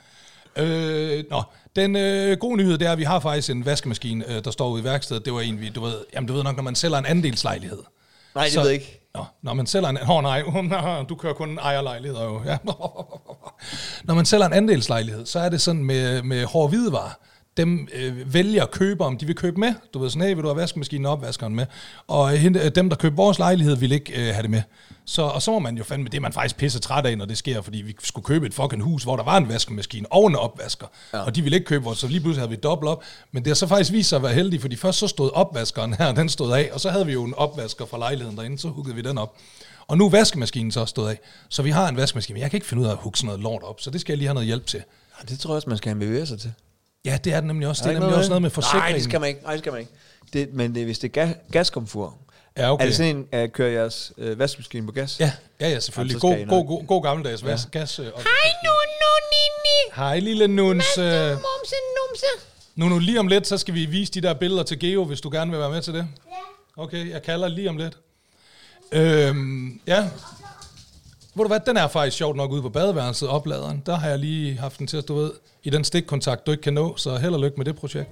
Den gode nyhed, det er, at vi har faktisk en vaskemaskine, der står ude i værkstedet. Det var en, du ved nok, når man sælger en andelslejlighed. Nej, det ved jeg ikke. Når man sælger en... du kører kun en ejerlejlighed, jo. Ja. Når man sælger en andelslejlighed, så er det sådan med hårde hvidevarer. Dem vælger køber, om de vil købe med. Du ved sådan, hey, vil du have vaskemaskinen og opvaskeren med? Og dem, der køber vores lejlighed, vil ikke have det med. Og så må man jo fandme, det er man faktisk pisse træt af, når det sker, fordi vi skulle købe et fucking hus, hvor der var en vaskemaskine og en opvasker. Ja. Og de ville ikke købe vores, så lige pludselig havde vi dobbelt op. Men det har så faktisk vist sig at være heldigt, fordi først så stod opvaskeren her, den stod af, og så havde vi jo en opvasker fra lejligheden derinde, så huggede vi den op. Og nu er vaskemaskinen så stået af. Så vi har en vaskemaskine, men jeg kan ikke finde ud af at hugge sådan noget lort op, så det skal jeg lige have noget hjælp til. Ja, det tror jeg også, man skal bevæge sig til. Ja, det er det nemlig også. Det er nemlig også noget med forsikring. Nej, det skal man ikke. Men hvis det er gaskomfur, ja, okay. Er det sådan en, kører jeres vaskemaskine på gas? Ja, selvfølgelig. God gammeldags gas. Hej, Nini. Hej, lille Nuns. Numse. Nu lige om lidt, så skal vi vise de der billeder til Geo, hvis du gerne vil være med til det. Ja. Okay, jeg kalder lige om lidt. Ja. Ved du hvad, den er faktisk sjovt nok ude på badeværelset, opladeren. Der har jeg lige haft den til at, du ved, i den stikkontakt, du ikke kan nå, så held og lykke med det projekt.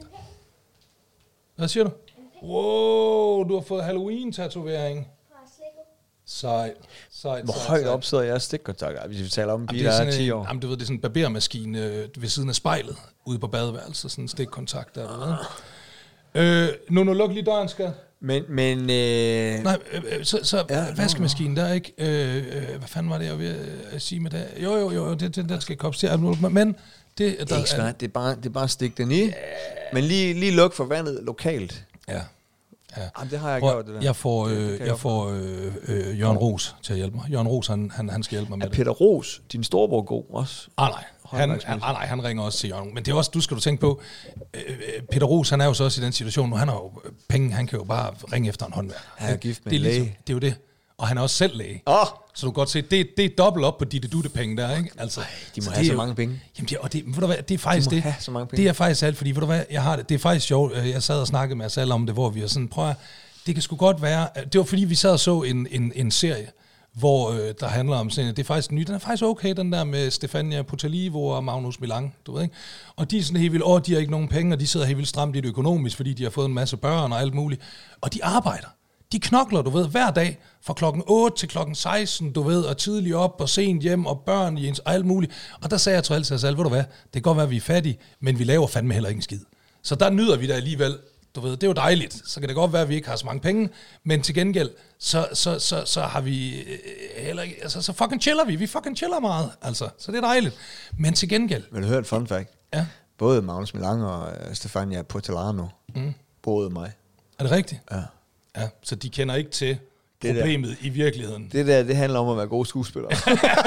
Hvad siger du? Wow, du har fået Halloween-tatovering. Sejt. Hvor højt op sidder jeres stikkontakt? Hvis vi taler om en bil, der er 10 år. Jamen, du ved, det er sådan en barbermaskine ved siden af spejlet, ude på badeværelset, sådan en stikkontakt der, du ved. Nu luk lige døren, skat. Men nej, så ja, vaskemaskinen der, ikke? Hvad fanden var det, jeg vil sige med det? Jo, det skal komme til. Men det er ikke svært, det er bare at stikke den i. Men lige luk for vandet lokalt. Ja. Jamen, det har jeg gjort, det der. Jeg får Jørgen Ros til at hjælpe mig. Jørgen Ros, han skal hjælpe mig med det. Peter Ros, din storebror, god også? Nej. Han ringer også til Jørgen. Men det er også, du skal tænke på, Peter Ros, han er jo så også i den situation, nu han har jo penge, han kan jo bare ringe efter en håndværker. Han er gift med en læge. Det er jo det. Og han er også selv læge. Så du kan godt se, det er dobbelt op på de dutte-penge der, ikke? Altså, de må have så mange penge. Jamen, det er faktisk det. Det er faktisk alt, fordi, ved du hvad, jeg har det. Det er faktisk sjovt. Jeg sad og snakkede med os alle om det, hvor vi var sådan, prøv at, det kan sgu godt være, det var fordi, vi sad og så en serie, hvor der handler om sådan, det er faktisk ny, den er faktisk okay, den der med Stefania Potalivo og Magnus Milang, du ved ikke? Og de er sådan helt vildt, de har ikke nogen penge, og de sidder helt vildt stramt i det økonomisk, fordi de har fået en masse børn og alt muligt. Og de arbejder. De knokler, du ved, hver dag, fra klokken 8 til klokken 16, du ved, og tidligt op og sent hjem, og børn i ens, og alt muligt. Og der sagde jeg til os alle, ved du hvad, det kan godt være, at vi er fattige, men vi laver fandme heller ikke en skid. Så der nyder vi da alligevel, du ved, det er jo dejligt. Så kan det godt være, at vi ikke har så mange penge, men til gengæld, så har vi heller ikke, altså så fucking chiller vi fucking chiller meget, altså, så det er dejligt. Men til gengæld. Vil du høre et fun fact? Ja. Både Magnus Milang og Stefania Potalivo boede mig. Er det rigtigt? Ja. Ja, så de kender ikke til problemet der, i virkeligheden. Det handler om at være gode skuespillere.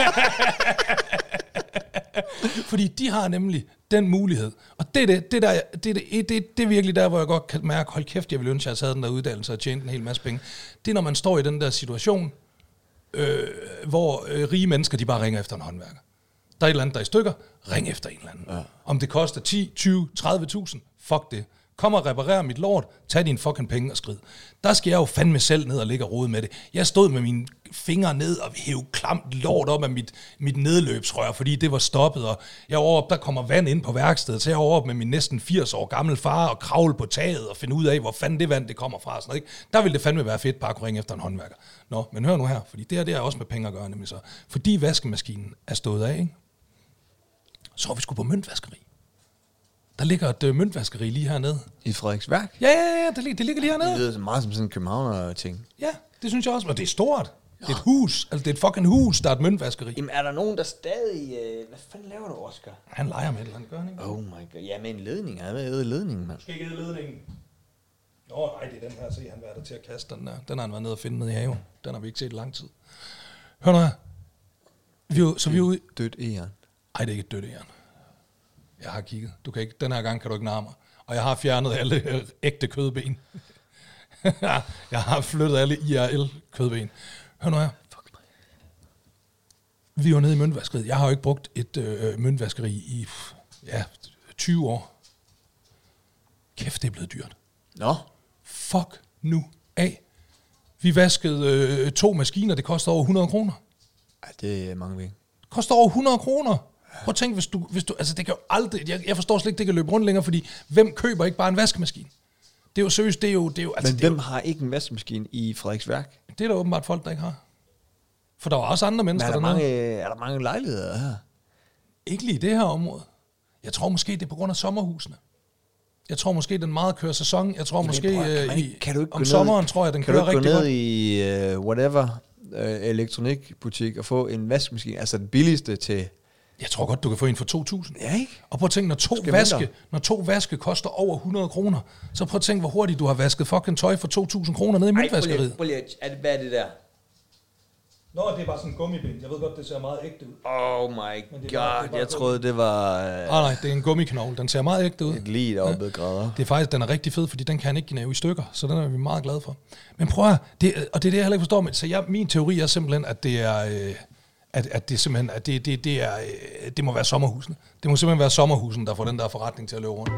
Fordi de har nemlig den mulighed. Og det er virkelig der, hvor jeg godt kan mærke, hold kæft, jeg vil ønske, at jeg havde den der uddannelse og tjente en hel masse penge. Det er, når man står i den der situation, hvor rige mennesker, de bare ringer efter en håndværker. Der er et eller andet, der er i stykker, ring efter en eller anden. Ja. Om det koster 10, 20, 30.000, fuck det. Kom og reparere mit lort, tag dine fucking penge og skrid. Der skal jeg jo fandme selv ned og ligge og rode med det. Jeg stod med mine fingre ned og hævde klamt lort op af mit nedløbsrør, fordi det var stoppet, og jeg var op, der kommer vand ind på værkstedet, så jeg var op med min næsten 80 år gammel far og kravle på taget og finde ud af, hvor fanden det vand det kommer fra. Sådan noget, ikke? Der ville det fandme være fedt bare at ringe efter en håndværker. Nå, men hør nu her, fordi det her det er også med penge at gøre, nemlig så. Fordi vaskemaskinen er stået af, ikke? Så var vi sgu på møntvaskeri. Der ligger et møntvaskeri lige hernede. I Frederiksværk? Ja, det ligger lige hernede. Det lyder så meget som sådan en københavner-ting. Ja, det synes jeg også. Og det er stort. Det er et hus. Altså, det er et fucking hus, der er et møntvaskeri. Jamen, er der nogen, der stadig... hvad fanden laver du, Oscar? Han leger med et eller andet, gør han ikke? Oh my god. Ja, med en ledning. Han er med ledningen, mand. Skal ikke æde ledningen? Nå, nej, det er den her. Se, han var der til at kaste den der. Den har han været nede og finde nede i haven. Den har vi ikke set i lang tid. Hør nu her. Vi er ude... Dødt egern. Ej, det er ikke et dødt egern. Jeg har kigget. Du kan ikke, den her gang kan du ikke narre mig. Og jeg har fjernet alle ægte kødben. Jeg har flyttet alle IRL-kødben. Hør nu her. Vi var nede i møntvaskeriet. Jeg har jo ikke brugt et møntvaskeri i 20 år. Kæft, det er blevet dyrt. Nå. Fuck nu af. Vi vaskede 2 maskiner. Det koster over 100 kroner. Ej, det er mange penge. Det koster over 100 kroner. Prøv at tænke, hvis du altså det kan jo aldrig, jeg forstår slet ikke, det kan løbe rundt længere, fordi hvem køber ikke bare en vaskemaskine? Det er jo seriøst, det er jo altså, men hvem har ikke en vaskemaskine i Frederiksværk? Det er der åbenbart folk, der ikke har. For der var også andre mennesker er der mange lejligheder her? Ikke lige i det her område. Jeg tror måske, det er på grund af sommerhusene. Jeg tror måske, den meget kører sæson. Jeg tror om sommeren, tror jeg, den kører rigtig godt. Kan du ikke gå ned i whatever elektronikbutik og få en vaskemaskine, altså den billigste til... Jeg tror godt, du kan få en for 2.000. Ja, ikke? Og prøv at tænke, når to vaske koster over 100 kroner, så prøv at tænke, hvor hurtigt du har vasket fucking tøj for 2.000 kroner nede i møntvaskeriet. Hvad er det der? Nå, det er bare sådan en gummiben. Jeg ved godt, det ser meget ægte ud. Oh my god, jeg troede, det var... Nej, det er en gummiknogle. Den ser meget ægte ud. Et lige oppe grader. Det er faktisk, den er rigtig fed, fordi den kan han ikke gnave i stykker, så den er vi meget glade for. Men prøv at, og det er det, jeg heller ikke forstår. Men, så min teori er simpelthen, at det er... At det simpelthen, at det må være sommerhusene. Det må simpelthen være sommerhusene, der får den der forretning til at løbe rundt.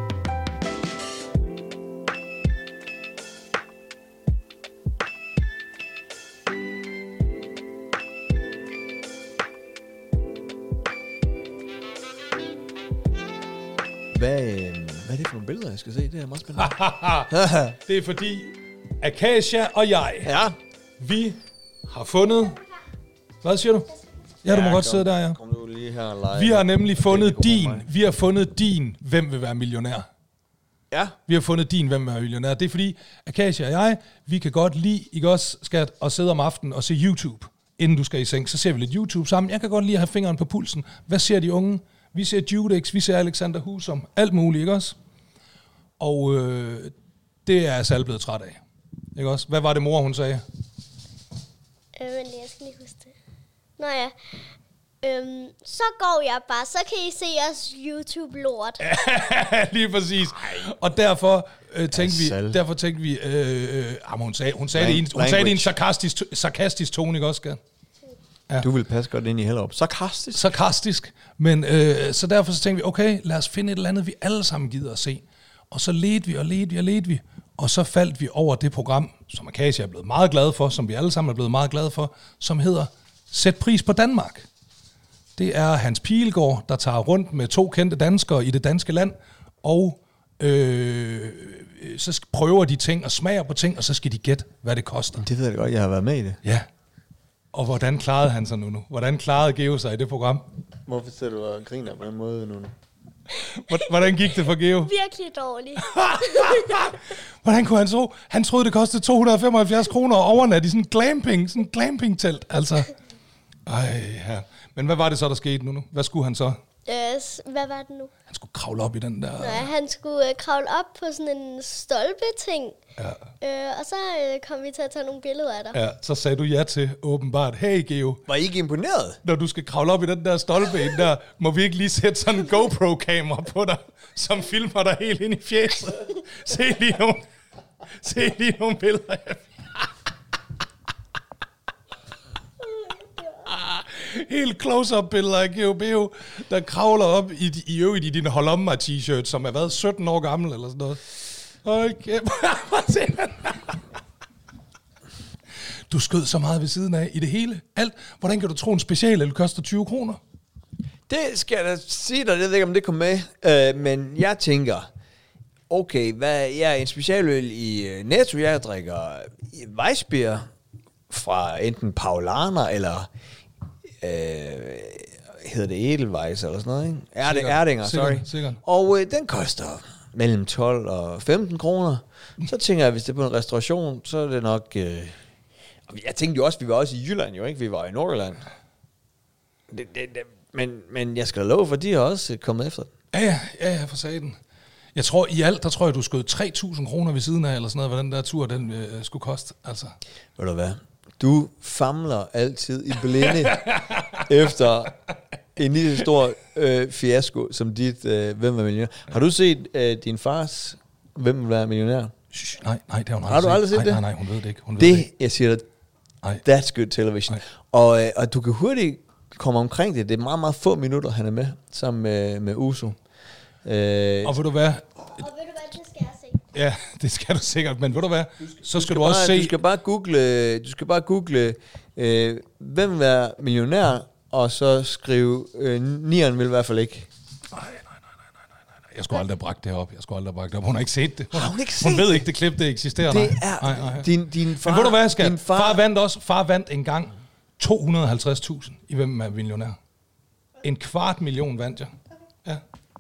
Hvad er det for nogle billeder, jeg skal se? Det er meget spændende. Det er fordi, Akasia og jeg, vi har fundet... Hvad siger du? Ja, du må godt sidde der, ja. Kom du lige her live. Vi har nemlig fundet din Hvem vil være millionær? Ja. Vi har fundet din Hvem vil være millionær. Det er fordi, Akasia og jeg, vi kan godt lide, ikke også, skat, at sidde om aftenen og se YouTube, inden du skal i seng. Så ser vi lidt YouTube sammen. Jeg kan godt lide at have fingeren på pulsen. Hvad ser de unge? Vi ser Judex, vi ser Alexander Husum, alt muligt, ikke også? Og det er jeg altså blevet træt af. Ikke også? Hvad var det, mor, hun sagde? Jeg skal lige huske det. Nå ja. Så går jeg bare, så kan I se jeres YouTube-lort. Lige præcis. Og derfor tænkte vi, hun sagde det i en sarkastisk tone, ikke også, Skat? Ja. Du vil passe godt ind i Hellerup. Sarkastisk. Men så derfor så tænkte vi, okay, lad os finde et eller andet, vi alle sammen gider at se. Og så ledte vi. Og så faldt vi over det program, som Akasia er blevet meget glad for, som vi alle sammen er blevet meget glade for, som hedder Sæt pris på Danmark. Det er Hans Pilgaard, der tager rundt med 2 kendte danskere i det danske land, og så prøver de ting og smager på ting, og så skal de gætte, hvad det koster. Det ved jeg godt, jeg har været med i det. Ja. Og hvordan klarede han sig nu? Hvordan klarede Geo sig i det program? Hvorfor ser du og griner på den måde nu? Hvordan gik det for Geo? Virkelig dårligt. Hvordan kunne han så? Han troede, det kostede 275 kroner at overnatte i sådan en glamping-telt. Altså. Ja. Men hvad var det så, der skete nu? Hvad skulle han så? Hvad var det nu? Han skulle kravle op i den der... Nej, han skulle kravle op på sådan en stolpe-ting. Ja. Og så kom vi til at tage nogle billeder af dig. Ja, så sagde du ja til åbenbart. Hey, Geo. Var I ikke imponeret? Når du skal kravle op i den der stolpe der, må vi ikke lige sætte sådan en GoPro-kamera på dig, som filmer dig helt ind i fjeset. Se lige nogle billeder af. Helt close-up billeder af GeoBeo, der kravler op i øvrigt i din Holomma t-shirt, som er været 17 år gammel eller sådan noget. Okay. Du skød så meget ved siden af i det hele. Alt. Hvordan kan du tro en specialøl koster 20 kroner? Det skal jeg da sige dig, jeg ved ikke om det kom med, men jeg tænker, okay, jeg er en specialøl i Netto, jeg drikker Weissbier fra enten Paulaner eller hedder det Edelweiss eller sådan noget, ikke? Erdinger, sorry. Sikkert. Og den koster mellem 12 og 15 kroner. Så tænker jeg, hvis det er på en restauration, så er det nok... jeg tænkte jo også, vi var også i Jylland jo, ikke? Vi var i Nordjylland. Men jeg skal love for, de har også kommet efter den. Ja, for satan. Jeg tror, i alt, der tror jeg, du skød 3.000 kroner ved siden af, eller sådan noget, hvad den der tur, den skulle koste. Altså. Ved du hvad? Du famler altid i blinde efter en lige så stor fiasko som dit Hvem er millionær. Har du set din fars Hvem vil være millionær? Nej, det har hun aldrig set. Har du aldrig set det? Nej, hun ved det ikke. Det, jeg siger dig, that's good television. Og du kan hurtigt komme omkring det. Det er meget, meget få minutter, han er med, sammen med Uso. Og ved du hvad? Det skal jeg se. Ja, det skal du sikkert, men ved du hvad? Så skal du også se... Du skal bare google Hvem vil være millionær, og så skrive, nieren vil i hvert fald ikke. Nej. Jeg skulle aldrig have bragt det op. Hun har ikke set det. Hun ved ikke, det klip, det eksisterer. Det er din far. Men ved du hvad, Skat? Din Far vandt engang 250.000 i Hvem er millionær. 250.000 vandt jeg. Ja.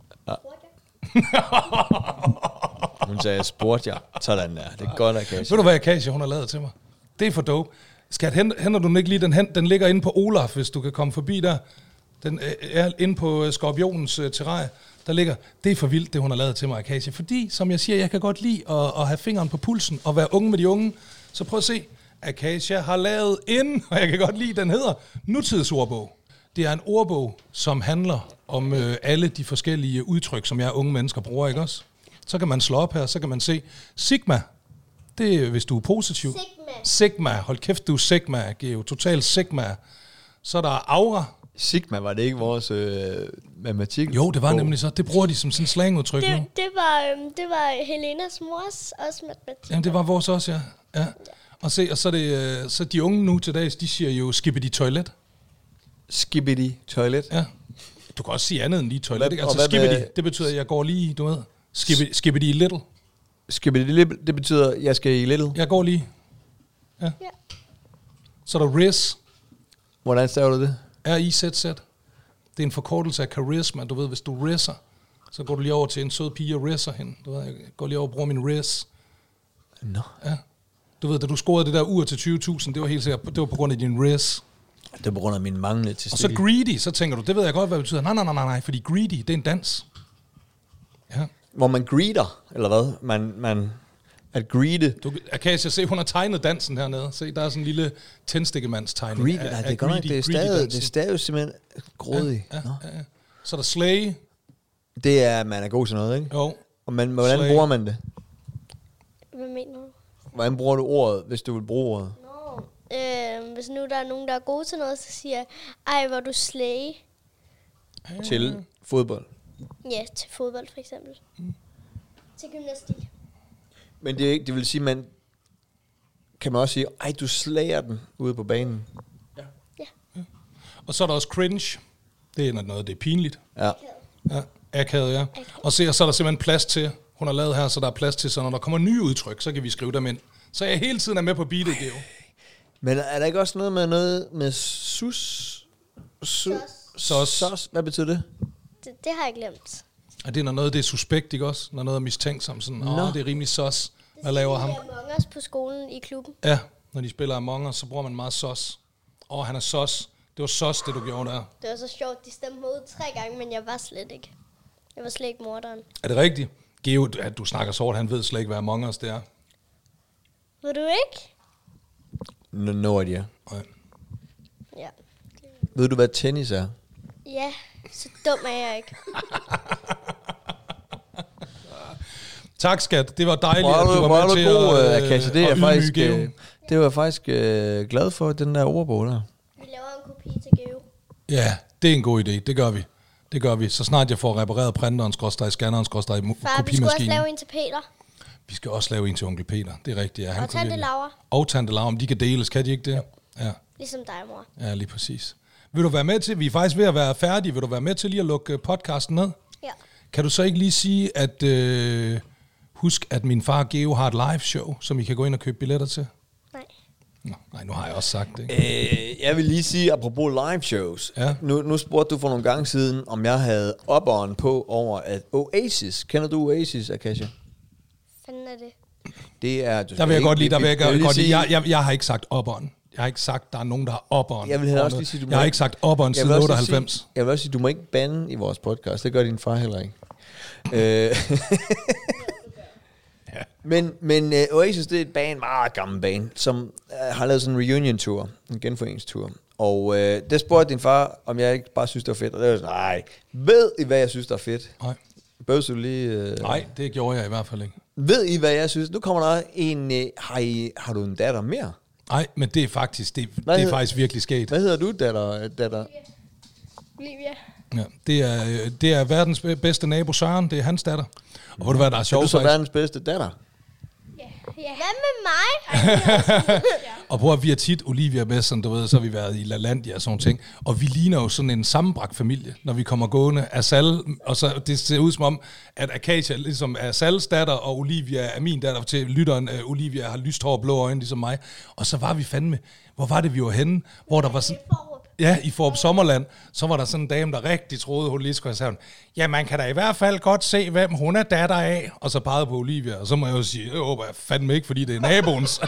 Hun sagde, spurgte jeg. Sådan der. Det er godt, Akasia. Ved du hvad, Akasia, hun har lavet til mig? Det er for dope. Skat, henter du den ikke lige? Den ligger inde på Olaf, hvis du kan komme forbi der. Den er inde på Skorpionens terrarie. Der ligger, det er for vildt, det hun har lavet til mig, Akasia. Fordi, som jeg siger, jeg kan godt lide at have fingeren på pulsen og være unge med de unge. Så prøv at se. Akasia har lavet og jeg kan godt lide, den hedder Nutidsordbog. Det er en ordbog, som handler om alle de forskellige udtryk, som jeg unge mennesker bruger, ikke også? Så kan man slå op her, så kan man se Sigma. Det er, hvis du er positiv. Sigma. Hold kæft, du er Sigma, Geo. Total Sigma. Så er der Aura. Sigma, var det ikke vores matematik? Jo, det var nemlig så. Det bruger de som sådan en slangudtryk nu. Det var Helenas mors også matematik. Jamen, det var vores også, ja. Og så er det, så de unge nu til dags, de siger jo skibidi toilet. Skibidi toilet? Ja. Du kan også sige andet end lige toilet, ikke? Altså skibidi, det betyder, at jeg går lige, du ved. Skibidi little. Skibidi little, det betyder, at jeg skal i little? Jeg går lige. Ja. Så er der Riz. Hvordan staver du det? R-I-Z-Z. Det er en forkortelse af charisma. Du ved, hvis du rizzer, så går du lige over til en sød pige og rizzer hende. Du ved, jeg går lige over og bruger min riz. Nå. Ja. Du ved, da du scorede det der ur til 20.000, det var helt sikkert, det var på grund af din riz. Det er på grund af min manglende til Og så greedy, så tænker du, det ved jeg godt, hvad det betyder. Nej, fordi greedy, det er en dans. Ja. Hvor man greeter, eller hvad? Man at greede. Akasia, se, hun har tegnet dansen hernede. Se, der er sådan en lille tændstikkemandstegning. Greedy, nej, det er godt nok, det er stadig simpelthen grådig. Ja. Så er der slay. Det er, man er god til noget, ikke? Jo. Og hvordan bruger man det? Hvad mener du? Hvordan bruger du ordet, hvis du vil bruge ordet? Hvis nu der er nogen, der er gode til noget, så siger jeg, ej, hvor du slay. Til fodbold? Ja, til fodbold for eksempel. Til gymnastik. Men det er ikke, det vil sige, man kan man også sige, ej, du slager den ude på banen. Ja. Og så er der også cringe. Det er noget, det er pinligt. Ja. Akavet, ja. Og så er der simpelthen plads til, hun har lavet her, så der er plads til, så når der kommer nye udtryk, så kan vi skrive dem ind. Så jeg hele tiden er med på beatet, Geo. Men er der ikke også noget med sus? Sos. Hvad betyder det? Det har jeg glemt. Og det er noget, det er suspekt, ikke også? Når noget er mistænksomt, sådan, det er rimelig sos. Hvad laver ham? Det er Among Us på skolen i klubben. Ja, når de spiller Among Us, så bruger man meget sos. Han er sos. Det var sos, det du gjorde der. Det var så sjovt, de stemte mig ud 3 gange, men jeg var slet ikke. Jeg var slet ikke morderen. Er det rigtigt? Geo, du snakker sort, han ved slet ikke, hvad Among Us det er. Ved du ikke? No idea. Nej. Ja. Ved du, hvad tennis er? Ja, så dum er jeg ikke. Tak, skat. Det var dejligt, at du var med til at det er faktisk, det var jeg faktisk glad for, den der ordbog der. Vi laver en kopi til Geo. Ja, det er en god idé. Det gør vi. Så snart jeg får repareret printeren, scanneren, kopimaskinen. Far, vi skal også lave en til Peter. Vi skal også lave en til onkel Peter. Det er rigtigt. Ja, og tante Laura. Og tante Laura. Om de kan deles, kan de ikke det? Ja. Ligesom dig, mor. Ja, lige præcis. Vil du være med til, vi er faktisk ved at være færdige, vil du være med til lige at lukke podcasten ned? Ja. Kan du så ikke lige sige, at husk, at min far Geo har et live show, som I kan gå ind og købe billetter til? Nej. Nej, nu har jeg også sagt det. Jeg vil lige sige, apropos live shows. Ja. Nu spurgte du for nogle gange siden, om jeg havde upperen på over at Oasis. Kender du Oasis, Akasha? Fanden er det? Det er... Der vil jeg godt lide, jeg har ikke sagt upperen. Jeg har ikke sagt, der er nogen, der har upperen. Jeg vil også lige sige, jeg har ikke sagt upperen siden 98. Jeg vil også sige, du må ikke bande i vores podcast. Det gør din far heller ikke. Ja. Men Oasis, det er et band, meget gammel band, som har lavet sådan en reunion-tour, en genforeningstour. Og det spurgte din far, om jeg ikke bare synes, det var fedt. Og det var sådan, nej, ved I, hvad jeg synes, der er fedt? Nej. Bøvs du lige... Nej, det gjorde jeg i hvert fald ikke. Ved I, hvad jeg synes? Nu kommer der en... Har du en datter mere? Nej, men det er faktisk, det er faktisk virkelig sket. Hvad hedder du, datter? Olivia. Ja, det er verdens bedste nabo, Søren. Det er hans datter. Og hvor det var, der er sjovt. Er du så verdens bedste datter? Ja. Hvad med mig? Og prøv at vi har tit Olivia med, sådan du ved, så har vi været i LaLandia og sådan ting. Og vi ligner jo sådan en sammenbragt familie, når vi kommer gående af Sal. Og så det ser ud som om, at Akasha ligesom er Sals datter, og Olivia er min datter. Til lytteren, Olivia har lyst hår og blå øjne, ligesom mig. Og så var vi fandme, hvor var det, vi var henne? Hvor der var sådan... Ja, i Forup Sommerland, så var der sådan en dame, der rigtig troede, hun lige skulle have sagt, ja, man kan da i hvert fald godt se, hvem hun er datter af, og så pegede på Olivia, og så må jeg jo sige, jeg håber jeg fandme ikke, fordi det er naboens.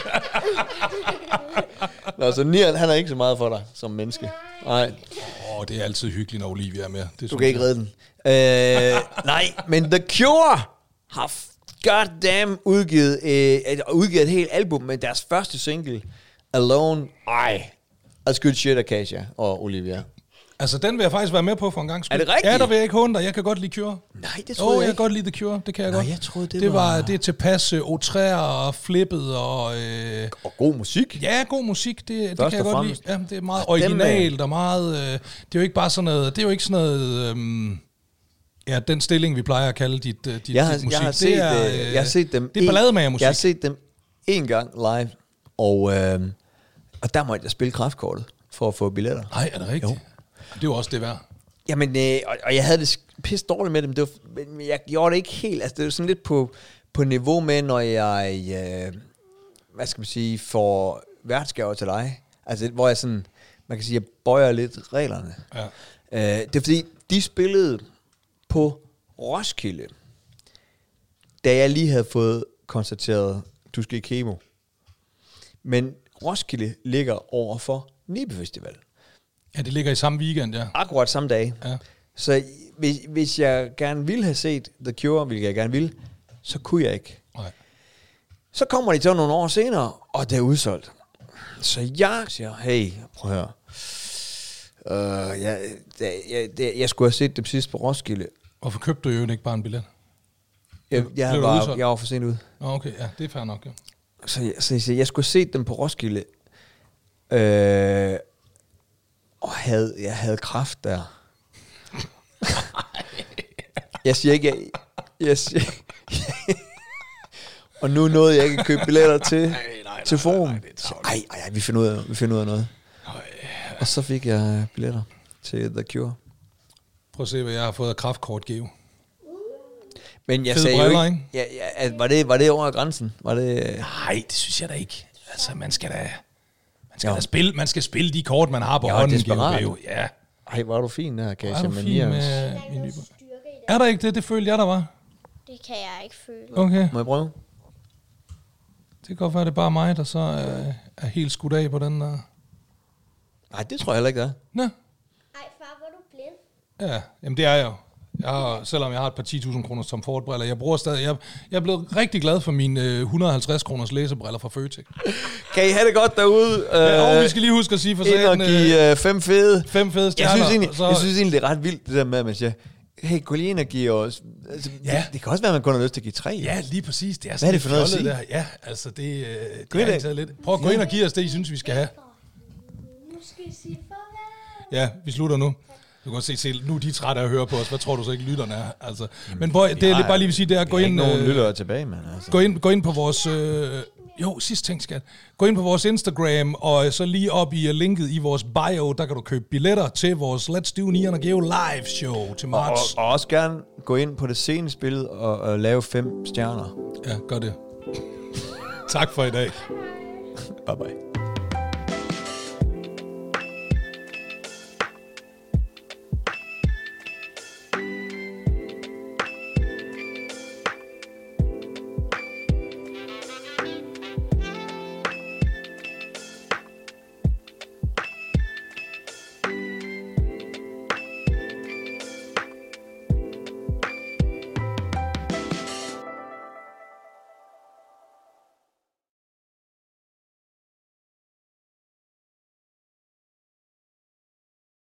Nå, så Nian, han er ikke så meget for dig som menneske. Nej. Det er altid hyggeligt, når Olivia er med. Du kan ikke redde den. Nej, men The Cure har goddamn udgivet et helt album med deres første single, Alone. That's good shit, Akasha og Olivia. Altså, den vil jeg faktisk være med på for en gang. Er det rigtigt? Ja, der vil jeg ikke håne dig. Jeg kan godt lide Cure. Nej, det tror jeg ikke. Jeg kan godt lide The Cure. Det kan jeg godt. Jeg troede, det er tilpas autræer og flippet og... Og god musik. Ja, god musik. Det kan jeg godt lide. Ja, det er meget originalt og meget... det er jo ikke bare sådan noget... Det er jo ikke sådan noget... den stilling, vi plejer at kalde dit musik. Jeg har set dem... Det er ballademagermusik. Jeg har set dem en gang live, og der måtte jeg spille kraftkortet for at få billetter. Nej, er det rigtigt? Jo. Det var også det værd. Jamen, og jeg havde det pisse dårligt med dem. Men jeg gjorde det ikke helt. Altså, det var sådan lidt på niveau med, når jeg, hvad skal man sige, får værtsgaver til dig. Altså, hvor jeg sådan, man kan sige, jeg bøjer lidt reglerne. Ja. Det er fordi, de spillede på Roskilde, da jeg lige havde fået konstateret, du skal i kemo. Men Roskilde ligger over for Nibe Festival. Ja, det ligger i samme weekend, ja. Akkurat samme dag. Ja. Så hvis jeg gerne ville have set The Cure, hvilket jeg gerne ville, så kunne jeg ikke. Nej. Så kommer de til nogle år senere, og det er udsolgt. Så jeg siger, hey, prøv at høre. Jeg skulle have set dem sidst på Roskilde. Hvorfor købte du jo ikke bare en billet? Jeg var for sent ud. Okay, ja, det er fair nok, ja. Så jeg skulle have set dem på Roskilde. Og jeg havde kræft der. Jeg siger ikke, jeg siger, og nu nåede jeg ikke at købe billetter til Forum. Nej, vi finder ud af noget. Og så fik jeg billetter til The Cure. Prøv at se, hvad jeg har fået af kraftkort give. Men jeg sagde jo ikke, var det over grænsen? Var det? Nej, det synes jeg da ikke. Altså, man skal da spille, man skal spille de kort, man har på hånden. Ja. Ej, var du fin der, Akasha. Var du fin med min nye... Er der ikke det? Det følte jeg, der var. Det kan jeg ikke føle. Okay. Må jeg prøve? Det kan godt være, det er bare mig, der så er helt skudt af på den der. Nej, det tror jeg heller ikke, der. Ej, far, var du blind? Ja, jamen det er jeg jo. Selvom jeg har et par 10.000 kroners Tom Ford-briller, jeg bruger stadig... Jeg er blevet rigtig glad for mine 150 kroners læsebriller fra Føtex. Kan I have det godt derude? Vi skal lige huske at sige for sagen... Ind og give 5 fede. 5 fede stjerner. Jeg synes egentlig, det er ret vildt, det der med, at man siger, hey, gå lige ind og give os... Altså, ja. Det kan også være, at man kun har lyst til at give 3. Ja, lige præcis. Det er hvad er det for noget at sige? Der. Ja, altså det er lidt... Prøv at gå ind og give os det, I synes, vi skal have. Nu skal I sige farvel. Ja, vi slutter nu. Du kan godt se, nu er de trætte af at høre på os. Hvad tror du så ikke, lytterne er? Altså, men boy, det er bare lige vil sige, det er at gå ind... Der er ikke nogen lyttere tilbage, mand. Altså. Gå ind på vores... sidste ting, skat. Gå ind på vores Instagram, og så lige op i linket i vores bio, der kan du købe billetter til vores Let's Do Nian og Geo live show til marts. Og også gerne gå ind på det seneste billede og lave 5 stjerner. Ja, gør det. Tak for i dag. Bye bye.